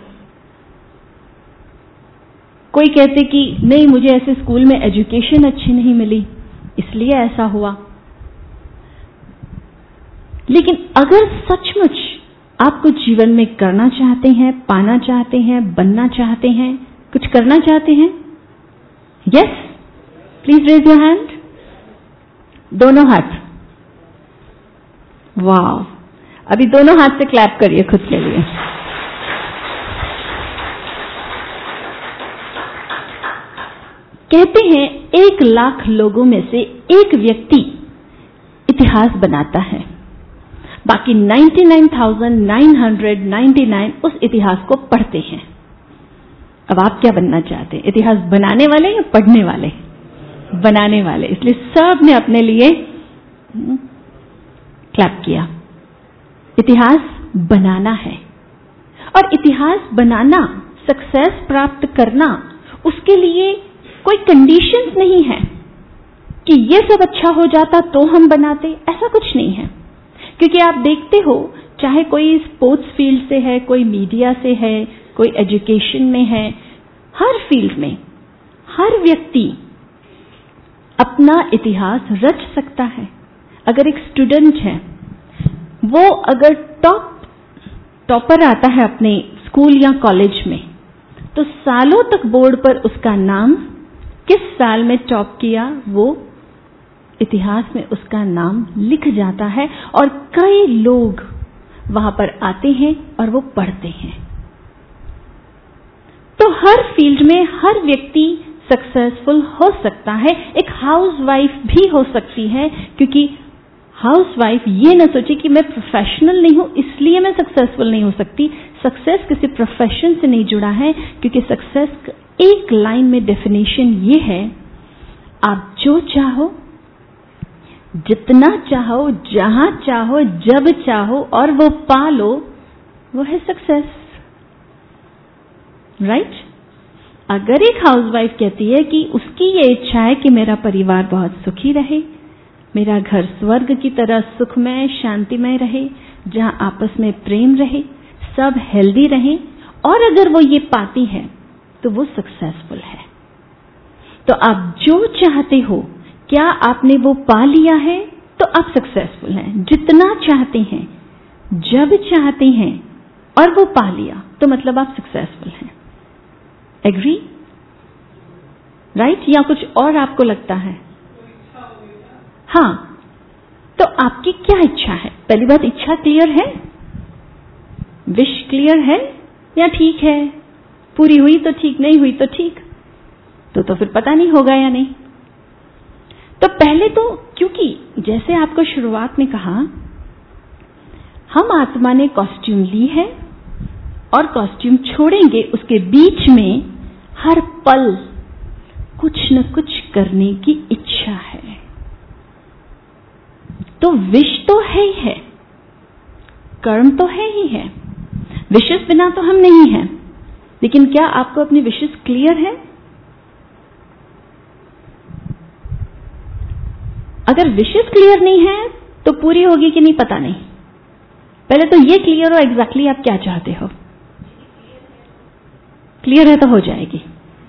कोई कहते कि नहीं मुझे ऐसे स्कूल में एजुकेशन अच्छी नहीं मिली इसलिए ऐसा हुआ। लेकिन अगर सचमुच आप कुछ जीवन में करना चाहते हैं, पाना चाहते हैं, बनना चाहते हैं, कुछ करना चाहते हैं, yes, please raise your hand. दोनों हाथ। वाह, अभी दोनों हाथ से क्लैप करिए खुद के लिए। कहते हैं एक लाख लोगों में से एक व्यक्ति इतिहास बनाता है, बाकी निन्यानवे हज़ार नौ सौ निन्यानवे उस इतिहास को पढ़ते हैं। अब आप क्या बनना चाहते हैं, इतिहास बनाने वाले या पढ़ने वाले? बनाने वाले। इसलिए सब ने अपने लिए क्लैप किया। इतिहास बनाना है, और इतिहास बनाना, सक्सेस प्राप्त करना, उसके लिए कोई कंडीशंस नहीं है कि ये सब अच्छा हो जाता तो हम बनाते, ऐसा कुछ नहीं है। क्योंकि आप देखते हो, चाहे कोई स्पोर्ट्स फील्ड से है, कोई मीडिया से है, कोई एजुकेशन में है, हर फील्ड में हर व्यक्ति अपना इतिहास रच सकता है। अगर एक स्टूडेंट है, वो अगर टॉप टॉपर आता है अपने स्कूल या कॉलेज में, तो सालों तक बोर्ड पर उसका नाम, किस साल में टॉप किया, वो इतिहास में उसका नाम लिख जाता है, और कई लोग वहां पर आते हैं और वो पढ़ते हैं। तो हर फील्ड में हर व्यक्ति सक्सेसफुल हो सकता है। एक हाउसवाइफ भी हो सकती है, क्योंकि हाउसवाइफ ये ना सोचे कि मैं प्रोफेशनल नहीं हूं इसलिए मैं सक्सेसफुल नहीं हो सकती। सक्सेस किसी प्रोफेशन से नहीं जुड़ा है, क्योंकि सक्सेस एक लाइन में डेफिनेशन ये है, आप जो चाहो, जितना चाहो, जहां चाहो, जब चाहो और वो पा लो, वो है सक्सेस। राइट? अगर एक हाउसवाइफ कहती है कि उसकी ये इच्छा है कि मेरा परिवार बहुत सुखी रहे, मेरा घर स्वर्ग की तरह सुखमय, शांतिमय रहे, जहां आपस में प्रेम रहे, सब हेल्दी रहें, और अगर वो ये पाती है तो वो सक्सेसफुल है। तो आप जो चाहते हो, क्या आपने वो पा लिया है तो आप सक्सेसफुल हैं। जितना चाहते हैं, जब चाहते हैं और वो पा लिया, तो मतलब आप सक्सेसफुल हैं। एग्री? राइट? या कुछ और आपको लगता है? हाँ, तो आपकी क्या इच्छा है? पहली बात, इच्छा क्लियर है? विश क्लियर है या ठीक है? पूरी हुई तो ठीक, नहीं हुई तो ठीक, तो तो फिर पता नहीं होगा या नहीं। तो पहले तो, क्योंकि जैसे आपको शुरुआत में कहा, हम आत्मा ने कॉस्ट्यूम ली है और कॉस्ट्यूम छोड़ेंगे, उसके बीच में हर पल कुछ न कुछ करने की इच्छा है। तो विश तो है ही है, कर्म तो है ही है। विशेष बिना तो हम नहीं हैं, लेकिन क्या आपको अपनी विशेष क्लियर है? अगर विशेष क्लियर नहीं है तो पूरी होगी कि नहीं पता नहीं। पहले तो ये क्लियर हो एग्जैक्टली आप क्या चाहते हो। क्लियर है तो हो जाएगी।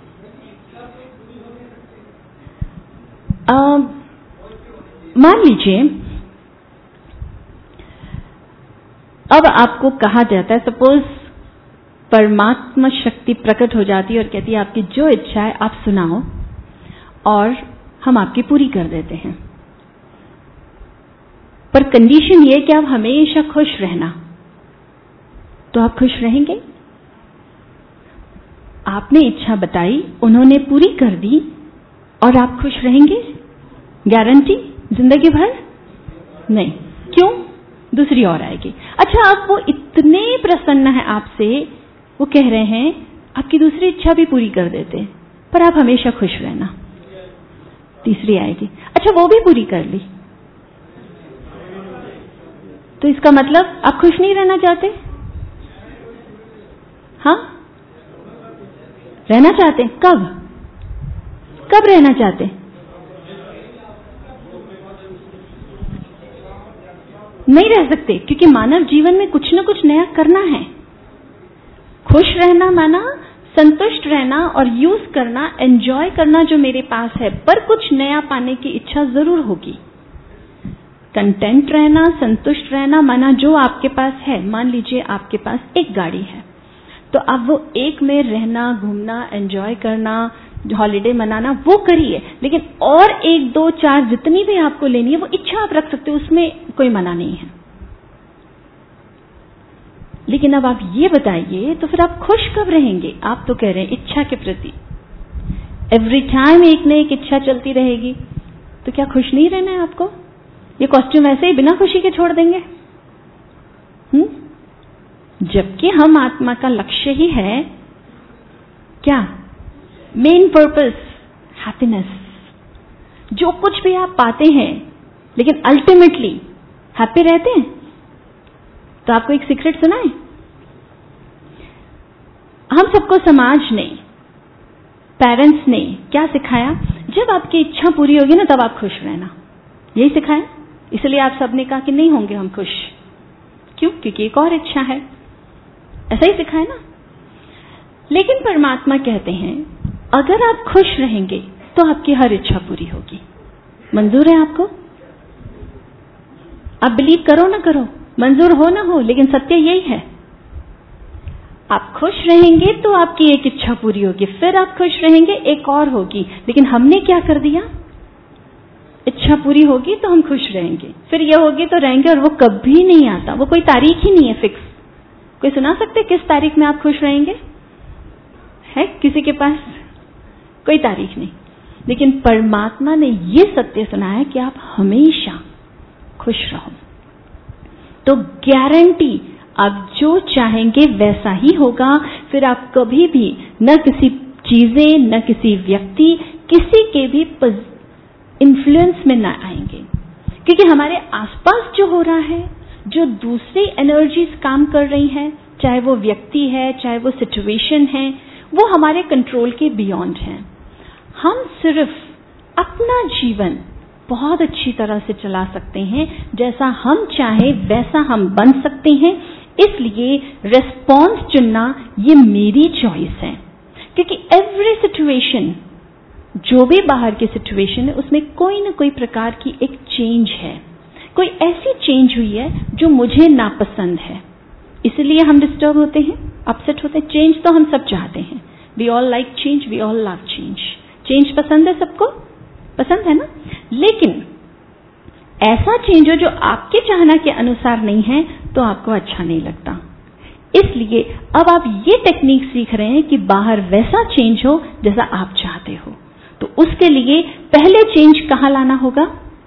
मान लीजिए अब आपको कहा जाता है, सपोज परमात्मा शक्ति प्रकट हो जाती है और कहती है आपकी जो इच्छा है आप सुनाओ और हम आपकी पूरी कर देते हैं, पर कंडीशन ये कि आप हमेशा खुश रहना। तो आप खुश रहेंगे? आपने इच्छा बताई, उन्होंने पूरी कर दी और आप खुश रहेंगे? गारंटी जिंदगी भर? नहीं। क्यों? दूसरी और आएगी। अच्छा, आप वो इतने प्रसन्न है आपसे, वो कह रहे हैं आपकी दूसरी इच्छा भी पूरी कर देते, पर आप हमेशा खुश रहना। तीसरी आएगी, अच्छा वो भी पूरी कर ली, तो इसका मतलब आप खुश नहीं रहना चाहते? हाँ, रहना चाहते। कब कब रहना चाहते? नहीं रह सकते, क्योंकि मानव जीवन में कुछ न कुछ नया करना है। खुश रहना माना संतुष्ट रहना और यूज करना, एंजॉय करना जो मेरे पास है, पर कुछ नया पाने की इच्छा जरूर होगी। कंटेंट रहना, संतुष्ट रहना, माना जो आपके पास है, मान लीजिए आपके पास एक गाड़ी है, तो अब वो एक में रहना, घूमना, एंजॉय करना, हॉलिडे मनाना वो करिए, लेकिन और एक दो चार जितनी भी आपको लेनी है वो इच्छा आप रख सकते हो, उसमें कोई मना नहीं है। लेकिन अब आप ये बताइए, तो फिर आप खुश कब रहेंगे? आप तो कह रहे हैं इच्छा के प्रति एवरी टाइम एक न एक इच्छा चलती रहेगी, तो क्या खुश नहीं रहना है आपको? ये कॉस्ट्यूम ऐसे ही बिना खुशी के छोड़ देंगे? हम्म जबकि हम आत्मा का लक्ष्य ही है क्या? Main purpose happiness. जो कुछ भी आप पाते हैं, लेकिन अल्टीमेटली हैप्पी रहते हैं। तो आपको एक सीक्रेट सुनाए, हम सबको समाज ने, पेरेंट्स ने क्या सिखाया? जब आपकी इच्छा पूरी होगी ना, तब आप खुश रहना, यही सिखाया। इसलिए आप सबने कहा कि नहीं होंगे हम खुश। क्यों? क्योंकि एक और इच्छा है, ऐसा ही सिखाया ना। लेकिन परमात्मा कहते हैं अगर आप खुश रहेंगे तो आपकी हर इच्छा पूरी होगी। मंजूर है आपको? आप बिलीव करो ना करो, मंजूर हो ना हो, लेकिन सत्य यही है। आप खुश रहेंगे तो आपकी एक इच्छा पूरी होगी, फिर आप खुश रहेंगे, एक और होगी। लेकिन हमने क्या कर दिया? इच्छा पूरी होगी तो हम खुश रहेंगे, फिर ये होगी तो रहेंगे, और वो कभी नहीं आता। वो कोई तारीख ही नहीं है फिक्स। कोई सुना सकते किस तारीख में आप खुश रहेंगे? है किसी के पास? कोई तारीख नहीं। लेकिन परमात्मा ने ये सत्य सुनाया कि आप हमेशा खुश रहो। तो गारंटी, आप जो चाहेंगे वैसा ही होगा। फिर आप कभी भी न किसी चीजें, न किसी व्यक्ति, किसी के भी इन्फ्लुएंस में ना आएंगे। क्योंकि हमारे आसपास जो हो रहा है, जो दूसरी एनर्जीज काम कर रही हैं, चाहे वो व्यक्ति है, चाहे वो सिचुएशन है, वो हमारे कंट्रोल के बियॉन्ड है। हम सिर्फ अपना जीवन बहुत अच्छी तरह से चला सकते हैं, जैसा हम चाहे वैसा हम बन सकते हैं। इसलिए रिस्पॉन्स चुनना ये मेरी चॉइस है। क्योंकि एवरी सिचुएशन, जो भी बाहर की सिचुएशन है, उसमें कोई ना कोई प्रकार की एक चेंज है, कोई ऐसी चेंज हुई है जो मुझे नापसंद है। इसलिए हम डिस्टर्ब होते हैं, अपसेट होते हैं। चेंज तो हम सब चाहते हैं। We all like change, we all love change. Change पसंद है सबको, पसंद है ना? लेकिन ऐसा चेंज हो जो आपके चाहना के अनुसार नहीं है, तो आपको अच्छा नहीं लगता। इसलिए अब आप ये टेक्निक सीख रहे हैं कि बाहर वैसा चेंज हो जैसा आप चाहते हो। तो उसके लिए पहले चेंज कहाँ लाना होगा?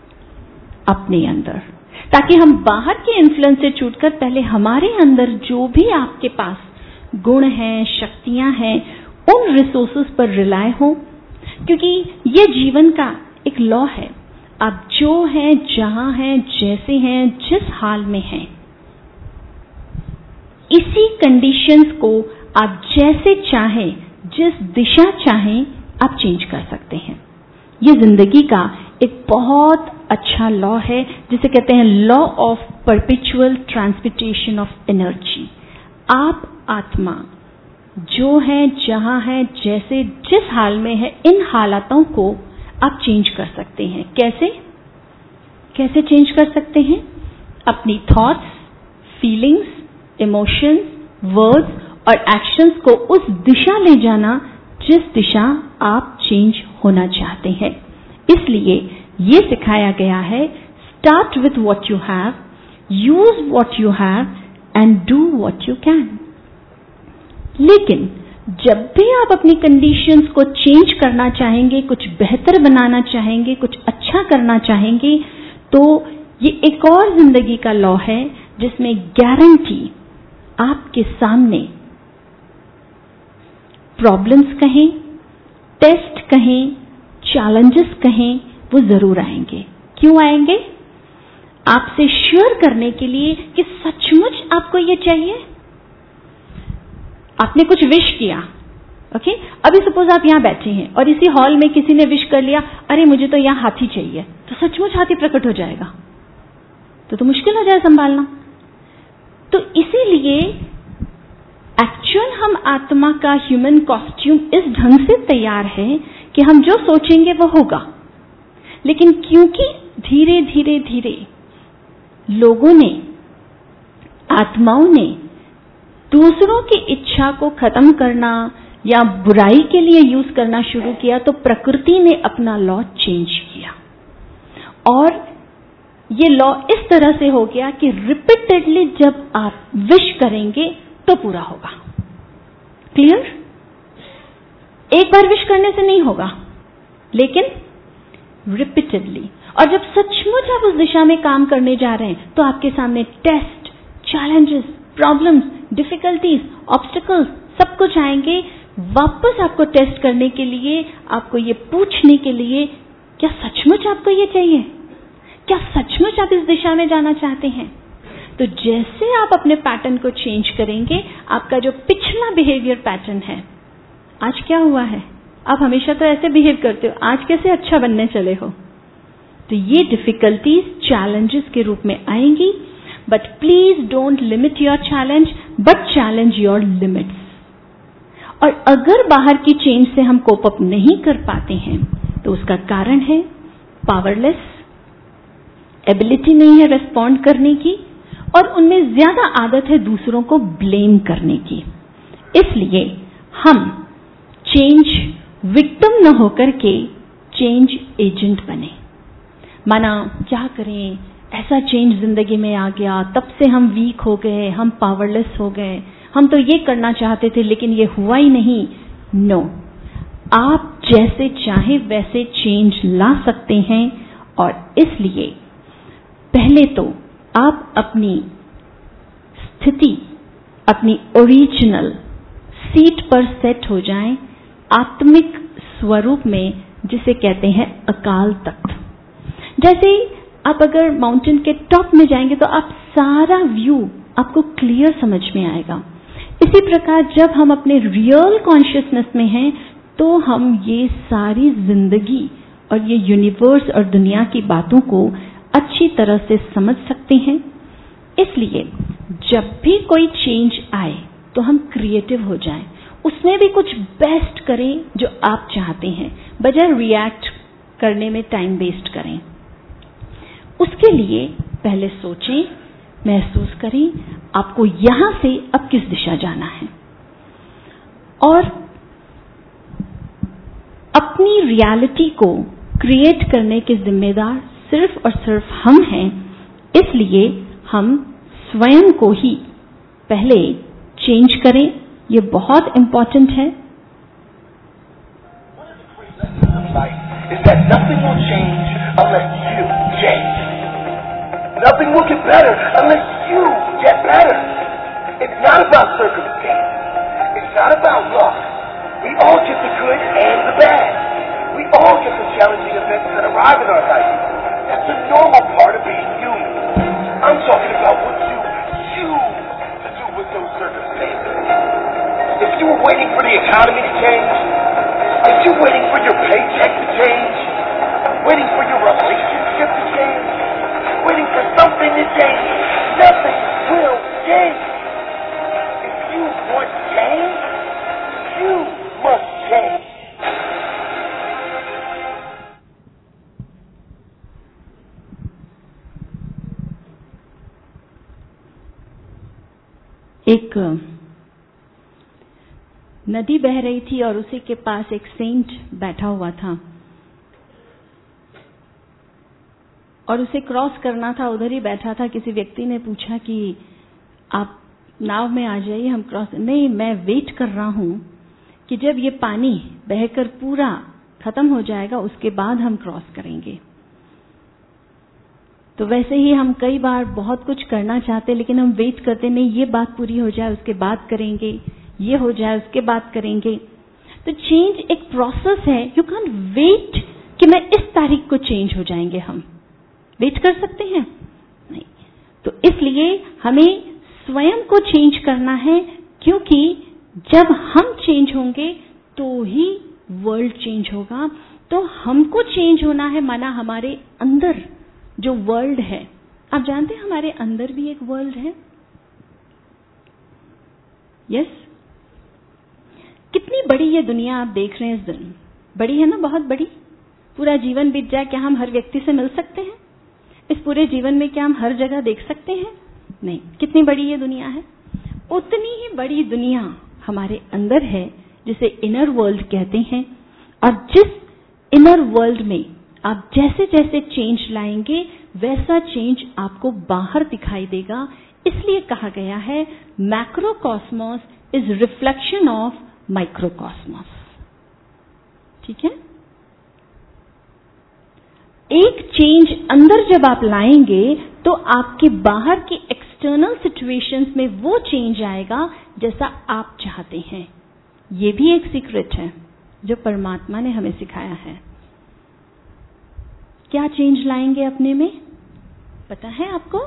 अपने अंदर, ताकि हम बाहर के इन्फ्लुएंस से छूटकर पहले हमारे अंदर जो भी आपके पास गुण हैं, शक्तियां हैं, उन रिसोर्सेज पर रिलाय हो। क्योंकि ये जीवन का एक लॉ है। आप जो हैं, जहां हैं, जैसे हैं, जिस हाल में हैं, इसी कंडीशंस को आप जैसे चाहें, जिस दिशा चाहें, आप चेंज कर सकते हैं। ये जिंदगी का एक बहुत अच्छा लॉ है, जिसे कहते हैं law of perpetual transmutation of energy. आप आत्मा जो है, जहां है, जैसे जिस हाल में है, इन हालातों को आप चेंज कर सकते हैं। कैसे कैसे चेंज कर सकते हैं? अपनी थॉट्स, फीलिंग्स, इमोशंस, वर्ड्स और एक्शंस को उस दिशा ले जाना जिस दिशा आप चेंज होना चाहते हैं। इसलिए ये सिखाया गया है, start with what you have, use what you have and do what you can. लेकिन जब भी आप अपनी कंडीशंस को चेंज करना चाहेंगे, कुछ बेहतर बनाना चाहेंगे, कुछ अच्छा करना चाहेंगे, तो ये एक और जिंदगी का लॉ है जिसमें गारंटी आपके सामने प्रॉब्लम्स कहें, टेस्ट कहें, चैलेंजेस कहें, वो जरूर आएंगे। क्यों आएंगे? आपसे श्योर करने के लिए कि सचमुच आपको ये चाहिए। आपने कुछ विश किया, ओके? अभी सपोज आप यहां बैठे हैं और इसी हॉल में किसी ने विश कर लिया, अरे मुझे तो यहां हाथी चाहिए, तो सचमुच हाथी प्रकट हो जाएगा? तो तो मुश्किल हो जाए संभालना। तो इसीलिए एक्चुअल हम आत्मा का ह्यूमन कॉस्ट्यूम इस ढंग से तैयार है कि हम जो सोचेंगे वो होगा। लेकिन क्योंकि धीरे धीरे धीरे लोगों ने, आत्माओं ने दूसरों की इच्छा को खत्म करना या बुराई के लिए यूज करना शुरू किया, तो प्रकृति ने अपना लॉ चेंज किया और ये लॉ इस तरह से हो गया कि रिपीटेडली जब आप विश करेंगे तो पूरा होगा। क्लियर? एक बार विश करने से नहीं होगा, लेकिन रिपीटेडली। और जब सचमुच आप उस दिशा में काम करने जा रहे हैं तो आपके सामने test, challenges, problems, difficulties, obstacles सब कुछ आएंगे, वापस आपको टेस्ट करने के लिए, आपको ये पूछने के लिए क्या सचमुच आपको ये चाहिए, क्या सचमुच आप इस दिशा में जाना चाहते हैं। तो जैसे आप अपने पैटर्न को चेंज करेंगे, आपका जो पिछला बिहेवियर पैटर्न है, आज क्या हुआ है, आप हमेशा तो ऐसे बिहेव करते हो, आज कैसे अच्छा बनने चले हो, तो ये डिफिकल्टीज चैलेंजेस के रूप में आएंगी। But please don't limit your challenge, but challenge your limits. और अगर बाहर की चेंज से हम कोप अप नहीं कर पाते हैं तो उसका कारण है पावरलेस, एबिलिटी नहीं है रिस्पॉन्ड करने की, और उनमें ज्यादा आदत है दूसरों को ब्लेम करने की। इसलिए हम चेंज विक्टिम न होकर के चेंज एजेंट बने। माना क्या करें, ऐसा चेंज जिंदगी में आ गया, तब से हम वीक हो गए, हम पावरलेस हो गए, हम तो ये करना चाहते थे लेकिन ये हुआ ही नहीं। नो, आप जैसे चाहे वैसे चेंज ला सकते हैं। और इसलिए पहले तो आप अपनी स्थिति, अपनी ओरिजिनल सीट पर सेट हो जाएं, आत्मिक स्वरूप में, जिसे कहते हैं अकाल तख्त। जैसे आप अगर माउंटेन के टॉप में जाएंगे तो आप सारा व्यू आपको क्लियर समझ में आएगा। इसी प्रकार जब हम अपने रियल कॉन्शियसनेस में हैं तो हम ये सारी जिंदगी और ये यूनिवर्स और दुनिया की बातों को अच्छी तरह से समझ सकते हैं। इसलिए जब भी कोई चेंज आए तो हम क्रिएटिव हो जाएं, उसमें भी कुछ बेस्ट करें जो आप चाहते हैं, बजाय रिएक्ट करने में टाइम वेस्ट करें। उसके लिए पहले सोचें, महसूस करें आपको यहां से अब किस दिशा जाना है, और अपनी रियलिटी को क्रिएट करने के जिम्मेदार सिर्फ और सिर्फ हम हैं। इसलिए हम स्वयं को ही पहले चेंज करें, ये बहुत इंपॉर्टेंट है। Nothing will get better unless you get better. It's not about circumstance. It's not about luck. We all get the good and the bad. We all get the challenging events that arrive in our life. That's a normal part of being human. I'm talking about what you choose to do with those circumstances. If you were waiting for the economy to change, if you're waiting for your paycheck to change, waiting for your relationship to change, waiting for something to change, nothing will change. If you want change, you must change. एक नदी बह रही थी और उसी के पास एक Saint बैठा हुआ था और उसे क्रॉस करना था, उधर ही बैठा था। किसी व्यक्ति ने पूछा कि आप नाव में आ जाइए, हम क्रॉस। नहीं, मैं वेट कर रहा हूं कि जब ये पानी बहकर पूरा खत्म हो जाएगा उसके बाद हम क्रॉस करेंगे। तो वैसे ही हम कई बार बहुत कुछ करना चाहते लेकिन हम वेट करते, नहीं ये बात पूरी हो जाए उसके बाद करेंगे, ये हो जाए उसके बाद करेंगे। तो चेंज एक प्रोसेस है। यू कैन वेट कि मैं इस तारीख को चेंज हो जाएंगे। हम वेट कर सकते हैं? नहीं। तो इसलिए हमें स्वयं को चेंज करना है, क्योंकि जब हम चेंज होंगे तो ही वर्ल्ड चेंज होगा। तो हमको चेंज होना है, माना हमारे अंदर जो वर्ल्ड है। आप जानते हैं हमारे अंदर भी एक वर्ल्ड है। यस? कितनी बड़ी ये दुनिया आप देख रहे हैं इस दिन, बड़ी है ना, बहुत बड़ी। पूरा जीवन बीत जाए, क्या हम हर व्यक्ति से मिल सकते हैं? इस पूरे जीवन में क्या हम हर जगह देख सकते हैं? नहीं। कितनी बड़ी ये दुनिया है? उतनी ही बड़ी दुनिया हमारे अंदर है, जिसे इनर वर्ल्ड कहते हैं। और जिस इनर वर्ल्ड में आप जैसे जैसे चेंज लाएंगे, वैसा चेंज आपको बाहर दिखाई देगा। इसलिए कहा गया है macrocosmos is reflection of microcosmos. ठीक है? एक चेंज अंदर जब आप लाएंगे तो आपके बाहर की एक्सटर्नल सिचुएशंस में वो चेंज आएगा जैसा आप चाहते हैं। ये भी एक सीक्रेट है जो परमात्मा ने हमें सिखाया है। क्या चेंज लाएंगे अपने में, पता है आपको?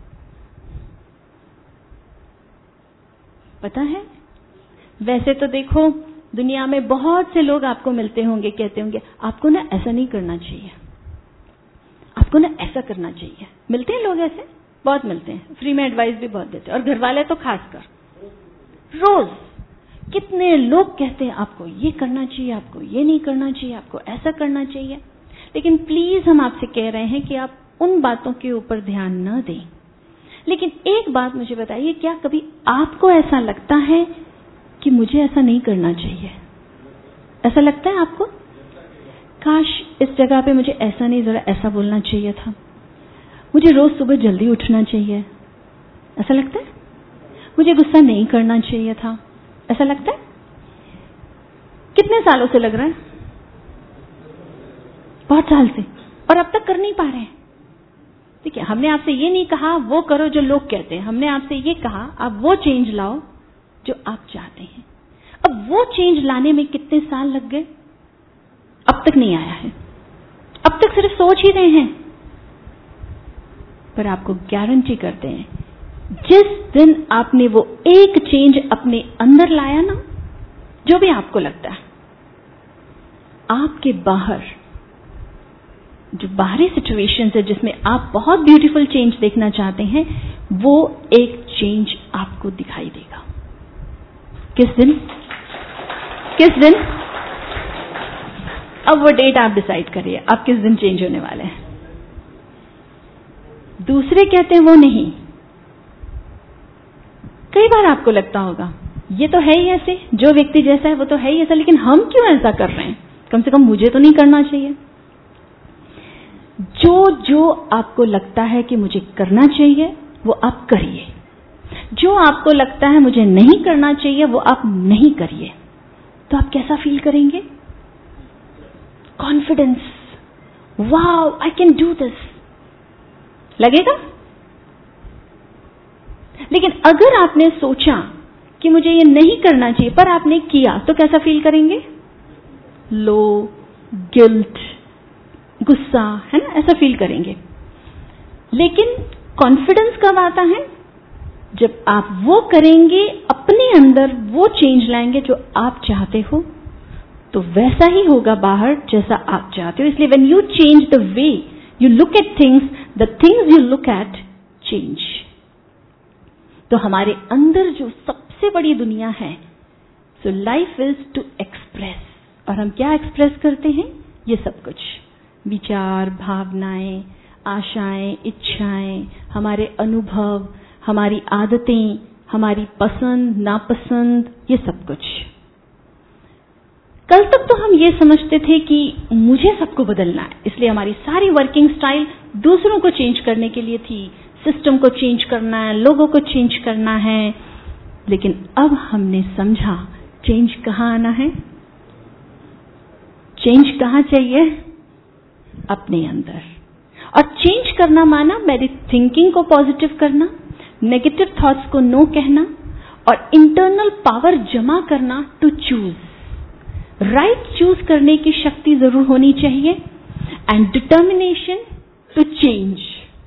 पता है? वैसे तो देखो, दुनिया में बहुत से लोग आपको मिलते होंगे, कहते होंगे आपको ना ऐसा नहीं करना चाहिए, आपको ना ऐसा करना चाहिए। मिलते हैं लोग ऐसे, बहुत मिलते हैं, फ्री में एडवाइस भी बहुत देते हैं, और घर वाले तो खासकर रोज कितने लोग कहते हैं आपको ये करना चाहिए, आपको ये नहीं करना चाहिए, आपको ऐसा करना चाहिए। लेकिन प्लीज हम आपसे कह रहे हैं कि आप उन बातों के ऊपर ध्यान न दें। लेकिन एक बात मुझे बताइए, क्या कभी आपको ऐसा लगता है कि मुझे ऐसा नहीं करना चाहिए? ऐसा लगता है आपको? काश इस जगह पे मुझे ऐसा नहीं, जरा ऐसा बोलना चाहिए था, मुझे रोज सुबह जल्दी उठना चाहिए। ऐसा लगता है? मुझे गुस्सा नहीं करना चाहिए था। ऐसा लगता है? कितने सालों से लग रहा है? बहुत साल से, और अब तक कर नहीं पा रहे हैं। ठीक है, हमने आपसे ये नहीं कहा वो करो जो लोग कहते हैं, हमने आपसे ये कहा आप वो चेंज लाओ जो आप चाहते हैं। अब वो चेंज लाने में कितने साल लग गए? अब तक नहीं आया है, अब तक सिर्फ सोच ही रहे हैं। पर आपको गारंटी करते हैं, जिस दिन आपने वो एक चेंज अपने अंदर लाया ना, जो भी आपको लगता है, आपके बाहर जो बाहरी सिचुएशंस है जिसमें आप बहुत ब्यूटीफुल चेंज देखना चाहते हैं, वो एक चेंज आपको दिखाई देगा। किस दिन? किस दिन? अब वो डेट आप डिसाइड करिए, आप किस दिन चेंज होने वाले हैं। दूसरे कहते हैं वो नहीं। कई बार आपको लगता होगा ये तो है ही ऐसे, जो व्यक्ति जैसा है वो तो है ही ऐसा, लेकिन हम क्यों ऐसा कर रहे हैं? कम से कम मुझे तो नहीं करना चाहिए। जो जो आपको लगता है कि मुझे करना चाहिए वो आप करिए, जो आपको लगता है मुझे नहीं करना चाहिए वो आप नहीं करिए। तो आप कैसा फील करेंगे? Confidence, wow I can do this लगेगा। लेकिन अगर आपने सोचा कि मुझे ये नहीं करना चाहिए पर आपने किया, तो कैसा फील करेंगे? लो, गिल्ट, गुस्सा, है ना, ऐसा फील करेंगे। लेकिन कॉन्फिडेंस कब आता है? जब आप वो करेंगे, अपने अंदर वो चेंज लाएंगे जो आप चाहते हो, तो वैसा ही होगा बाहर जैसा आप चाहते हो। इसलिए when you change the way you look at things, the things you look at change. तो हमारे अंदर जो सबसे बड़ी दुनिया है, so life is to express. और हम क्या एक्सप्रेस करते हैं? ये सब कुछ, विचार, भावनाएं, आशाएं, इच्छाएं, हमारे अनुभव, हमारी आदतें, हमारी पसंद, नापसंद, ये सब कुछ। कल तक तो हम ये समझते थे कि मुझे सबको बदलना है, इसलिए हमारी सारी वर्किंग स्टाइल दूसरों को चेंज करने के लिए थी, सिस्टम को चेंज करना है, लोगों को चेंज करना है। लेकिन अब हमने समझा चेंज कहाँ आना है, चेंज कहाँ चाहिए? अपने अंदर। और चेंज करना माना मेरी थिंकिंग को पॉजिटिव करना, नेगेटिव थॉट्स को नो कहना, और इंटरनल पावर जमा करना टू चूज। राइट चूज करने की शक्ति जरूर होनी चाहिए, एंड डिटर्मिनेशन टू चेंज।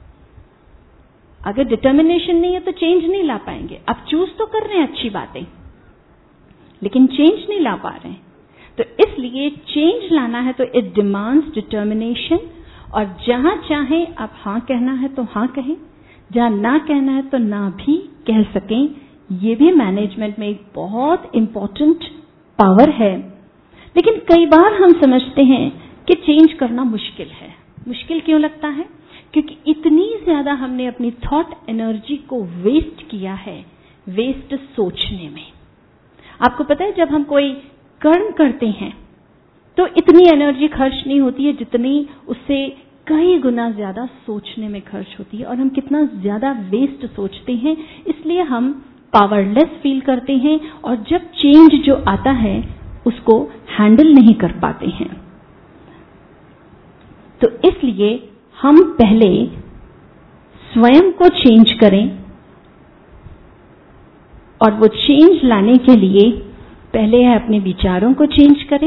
अगर डिटर्मिनेशन नहीं है तो चेंज नहीं ला पाएंगे। आप चूज तो कर रहे हैं अच्छी बातें, लेकिन चेंज नहीं ला पा रहे हैं। तो इसलिए चेंज लाना है तो इट डिमांड्स डिटर्मिनेशन। और जहां चाहे आप हाँ कहना है तो हाँ कहें, जहां ना कहना है तो ना भी कह सकें। ये भी मैनेजमेंट में एक बहुत इंपॉर्टेंट पावर है। लेकिन कई बार हम समझते हैं कि चेंज करना मुश्किल है। मुश्किल क्यों लगता है? क्योंकि इतनी ज्यादा हमने अपनी थॉट एनर्जी को वेस्ट किया है, वेस्ट सोचने में। आपको पता है, जब हम कोई कर्म करते हैं तो इतनी एनर्जी खर्च नहीं होती है जितनी उससे कई गुना ज्यादा सोचने में खर्च होती है, और हम कितना ज्यादा वेस्ट सोचते हैं, इसलिए हम पावरलेस फील करते हैं, और जब चेंज जो आता है उसको हैंडल नहीं कर पाते हैं। तो इसलिए हम पहले स्वयं को चेंज करें, और वो चेंज लाने के लिए पहले है अपने विचारों को चेंज करें।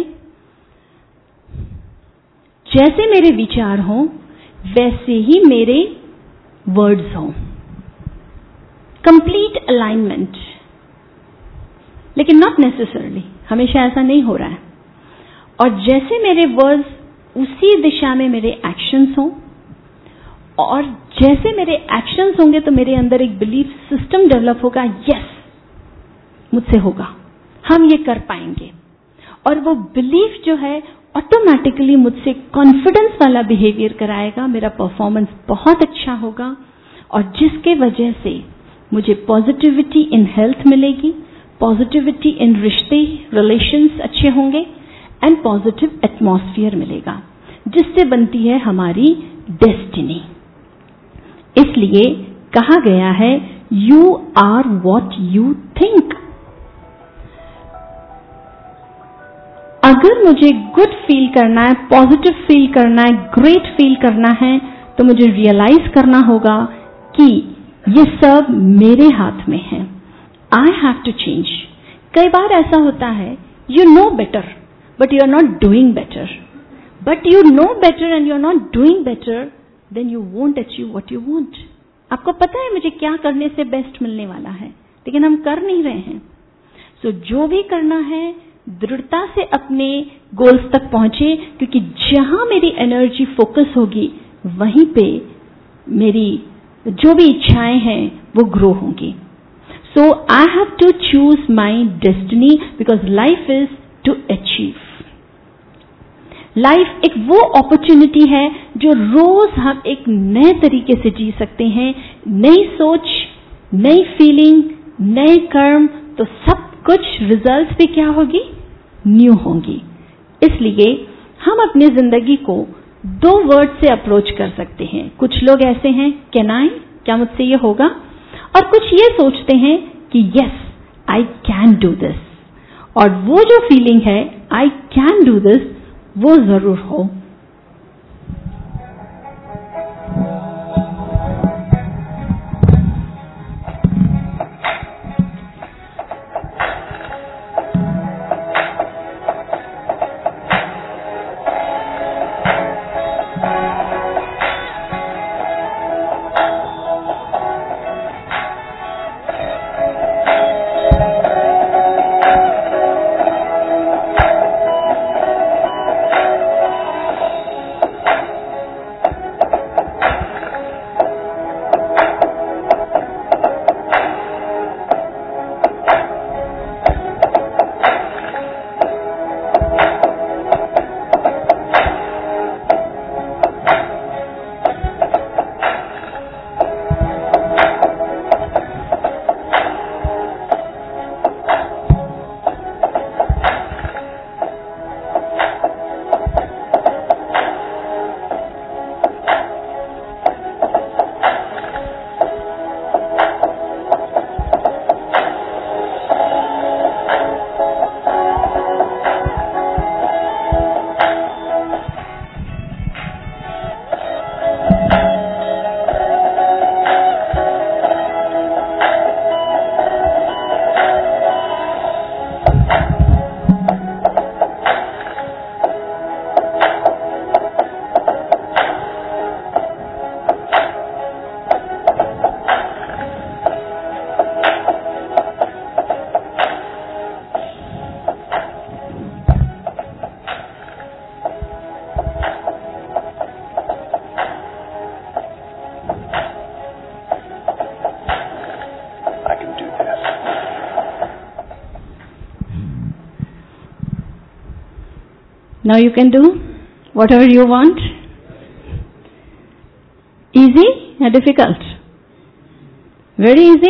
जैसे मेरे विचार हों वैसे ही मेरे वर्ड्स हों, कंप्लीट अलाइनमेंट। लेकिन नॉट नेसेसरली, हमेशा ऐसा नहीं हो रहा है। और जैसे मेरे वर्ड्स उसी दिशा में मेरे एक्शंस हों, और जैसे मेरे एक्शंस होंगे तो मेरे अंदर एक बिलीफ सिस्टम डेवलप होगा, यस मुझसे होगा, हम ये कर पाएंगे। और वो बिलीफ जो है ऑटोमेटिकली मुझसे कॉन्फिडेंस वाला बिहेवियर कराएगा, मेरा परफॉर्मेंस बहुत अच्छा होगा, और जिसके वजह से मुझे पॉजिटिविटी इन हेल्थ मिलेगी, पॉजिटिविटी इन रिश्ते, रिलेशंस अच्छे होंगे, एंड पॉजिटिव एटमॉस्फेयर मिलेगा, जिससे बनती है हमारी डेस्टिनी। इसलिए कहा गया है, you are what you think. अगर मुझे गुड फील करना है, पॉजिटिव फील करना है, ग्रेट फील करना है, तो मुझे रियलाइज करना होगा कि ये सब मेरे हाथ में है। I have to change. कई बार ऐसा होता है, you know better but you are not doing better, but you know better and you are not doing better, then you won't achieve what you want. आपको पता है मुझे क्या करने से बेस्ट मिलने वाला है, लेकिन हम कर नहीं रहे हैं। सो so, जो भी करना है दृढ़ता से अपने गोल्स तक पहुंचे, क्योंकि जहां मेरी एनर्जी फोकस होगी वहीं पे मेरी जो भी इच्छाएं हैं वो ग्रो होंगी। So I have to choose my destiny, because life is to achieve. Life एक वो अपॉर्चुनिटी है जो रोज हम एक नए तरीके से जी सकते हैं, नई सोच, नई फीलिंग, नए कर्म, तो सब कुछ रिजल्ट्स भी क्या होगी, न्यू होंगी। इसलिए हम अपनी जिंदगी को दो वर्ड से अप्रोच कर सकते हैं। कुछ लोग ऐसे हैं, कैन आई, क्या मुझसे ये होगा, और कुछ ये सोचते हैं कि yes I can do this, और वो जो फीलिंग है आई कैन डू दिस वो जरूर हो। Now you can do whatever you want. Easy या डिफिकल्ट? वेरी इजी,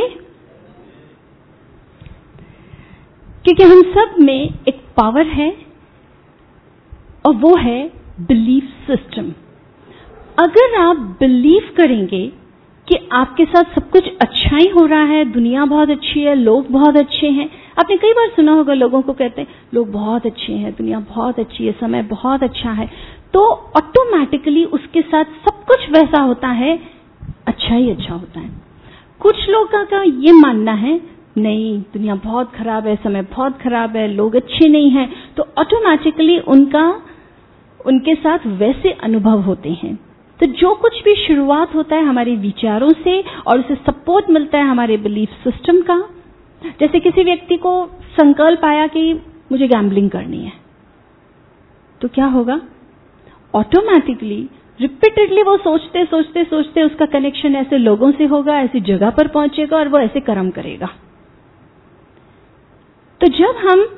क्योंकि हम सब में एक पावर है और वो है बिलीफ सिस्टम। अगर आप बिलीव करेंगे कि आपके साथ सब कुछ अच्छा ही हो रहा है, दुनिया बहुत अच्छी है, लोग बहुत अच्छे हैं। आपने कई बार सुना होगा लोगों को कहते हैं लोग बहुत अच्छे हैं, दुनिया बहुत अच्छी है, समय बहुत अच्छा है, तो ऑटोमेटिकली उसके साथ सब कुछ वैसा होता है, अच्छा ही अच्छा होता है। कुछ लोगों का ये मानना है नहीं, दुनिया बहुत खराब है, समय बहुत खराब है, लोग अच्छे नहीं हैं, तो ऑटोमेटिकली उनका उनके साथ वैसे अनुभव होते हैं। तो जो कुछ भी शुरुआत होता है हमारे विचारों से और उसे सपोर्ट मिलता है हमारे बिलीफ सिस्टम का। जैसे किसी व्यक्ति को संकल्प आया कि मुझे गैम्बलिंग करनी है, तो क्या होगा? ऑटोमेटिकली रिपीटेडली वो सोचते सोचते सोचते उसका कनेक्शन ऐसे लोगों से होगा, ऐसी जगह पर पहुंचेगा और वो ऐसे कर्म करेगा। तो जब हम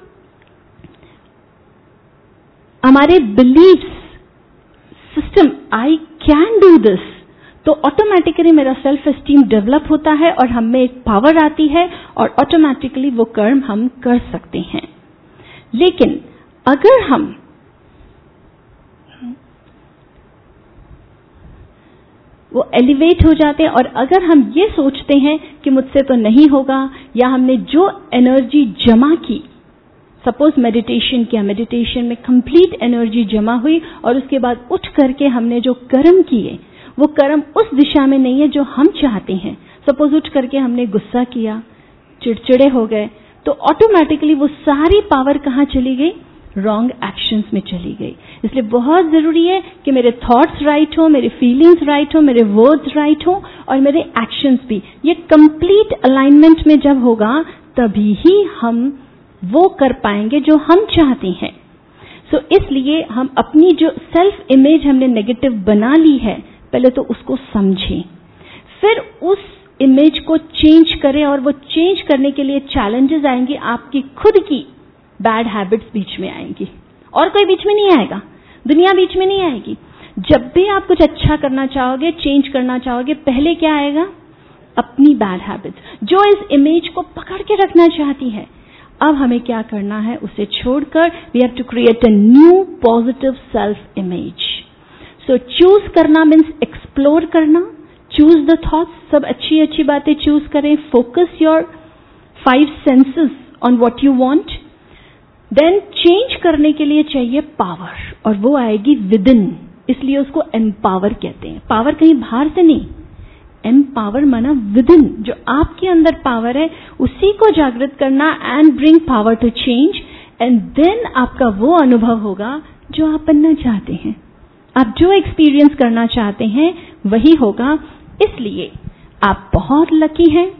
हमारे believes system I can do this, तो ऑटोमेटिकली मेरा सेल्फ एस्टीम डेवलप होता है और हम में एक पावर आती है और ऑटोमेटिकली वो कर्म हम कर सकते हैं। लेकिन अगर हम वो एलिवेट हो जाते हैं और अगर हम ये सोचते हैं कि मुझसे तो नहीं होगा, या हमने जो एनर्जी जमा की, सपोज मेडिटेशन किया, मेडिटेशन में कंप्लीट एनर्जी जमा हुई और उसके बाद उठ करके हमने जो कर्म किए वो कर्म उस दिशा में नहीं है जो हम चाहते हैं। सपोज उठ करके हमने गुस्सा किया, चिड़चिड़े हो गए, तो ऑटोमेटिकली वो सारी पावर कहाँ चली गई? रॉन्ग एक्शंस में चली गई। इसलिए बहुत जरूरी है कि मेरे थॉट्स राइट हो, मेरे फीलिंग्स राइट हो, मेरे वर्ड्स राइट हो और मेरे एक्शंस भी। ये कंप्लीट अलाइनमेंट में जब होगा तभी ही हम वो कर पाएंगे जो हम चाहते हैं। सो so, इसलिए हम अपनी जो सेल्फ इमेज हमने नेगेटिव बना ली है, पहले तो उसको समझें, फिर उस इमेज को चेंज करें। और वो चेंज करने के लिए चैलेंजेस आएंगे, आपकी खुद की बैड हैबिट्स बीच में आएंगी और कोई बीच में नहीं आएगा, दुनिया बीच में नहीं आएगी। जब भी आप कुछ अच्छा करना चाहोगे, चेंज करना चाहोगे, पहले क्या आएगा? अपनी बैड हैबिट्स जो इस इमेज को पकड़ के रखना चाहती है। अब हमें क्या करना है? उसे छोड़कर we have to create a new positive self image. So choose करना मीन्स एक्सप्लोर करना, चूज द थॉट्स, सब अच्छी अच्छी बातें चूज करें, focus your five senses on what you want. Then change करने के लिए चाहिए पावर, और वो आएगी विद इन, इसलिए उसको एम्पावर कहते हैं। पावर कहीं बाहर से नहीं, एम्पावर माना विद इन, जो आपके अंदर पावर है उसी को जागृत करना and bring power to change. And then आपका वो अनुभव होगा जो आप बनना चाहते हैं, आप जो एक्सपीरियंस करना चाहते हैं वही होगा। इसलिए आप बहुत लकी हैं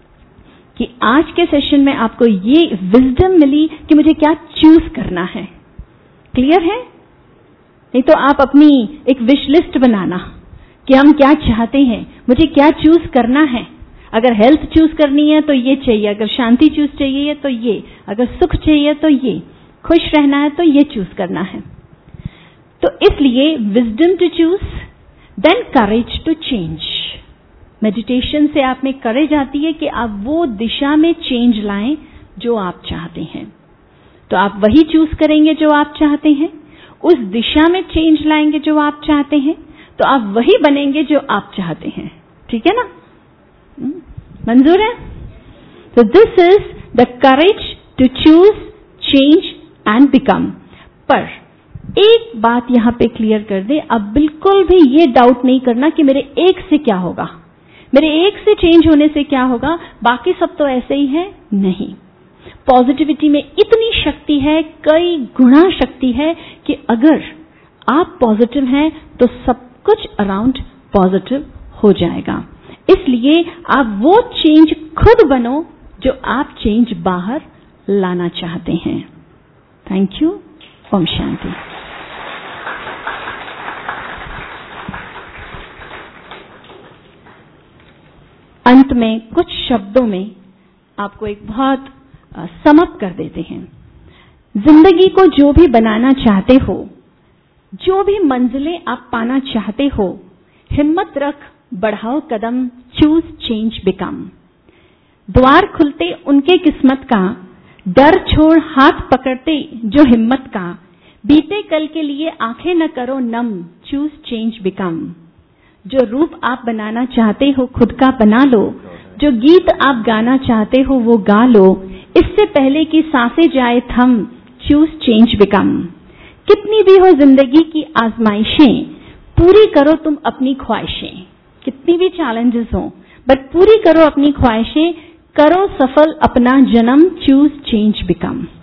कि आज के सेशन में आपको ये विजडम मिली कि मुझे क्या चूज करना है। क्लियर है? नहीं तो आप अपनी एक विश लिस्ट बनाना कि हम क्या चाहते हैं, मुझे क्या चूज करना है। अगर हेल्थ चूज करनी है तो ये चाहिए, अगर शांति चूज चाहिए तो ये, अगर सुख चाहिए तो ये, खुश रहना है तो ये चूज करना है। तो इसलिए wisdom to choose, then courage to change. Meditation से आप में करेज आती है कि आप वो दिशा में चेंज लाएं जो आप चाहते हैं। तो आप वही चूज करेंगे जो आप चाहते हैं, उस दिशा में चेंज लाएंगे जो आप चाहते हैं, तो आप वही बनेंगे जो आप चाहते हैं। ठीक है ना? मंजूर है? तो this is the courage to choose, change and become. पर एक बात यहां पे क्लियर कर दे, अब बिल्कुल भी ये डाउट नहीं करना कि मेरे एक से क्या होगा, मेरे एक से चेंज होने से क्या होगा, बाकी सब तो ऐसे ही है। नहीं, पॉजिटिविटी में इतनी शक्ति है, कई गुना शक्ति है कि अगर आप पॉजिटिव हैं तो सब कुछ अराउंड पॉजिटिव हो जाएगा। इसलिए आप वो चेंज खुद बनो जो आप चेंज बाहर लाना चाहते हैं। Thank you. ओम शांति। अंत में कुछ शब्दों में आपको एक बहुत समअप कर देते हैं। जिंदगी को जो भी बनाना चाहते हो, जो भी मंजिलें आप पाना चाहते हो, हिम्मत रख बढ़ाओ कदम, चूज चेंज बिकम। द्वार खुलते उनके किस्मत का, डर छोड़ हाथ पकड़ते जो हिम्मत का। बीते कल के लिए आंखें न करो नम, चूज चेंज बिकम। जो रूप आप बनाना चाहते हो खुद का बना लो, जो गीत आप गाना चाहते हो वो गा लो, इससे पहले कि सांसें जाए थम, चूज चेंज बिकम। कितनी भी हो जिंदगी की आजमाइशें, पूरी करो तुम अपनी ख्वाहिशें। कितनी भी चैलेंजेस हो, बट पूरी करो अपनी ख्वाहिशें, करो सफल अपना जन्म, चूज चेंज बिकम।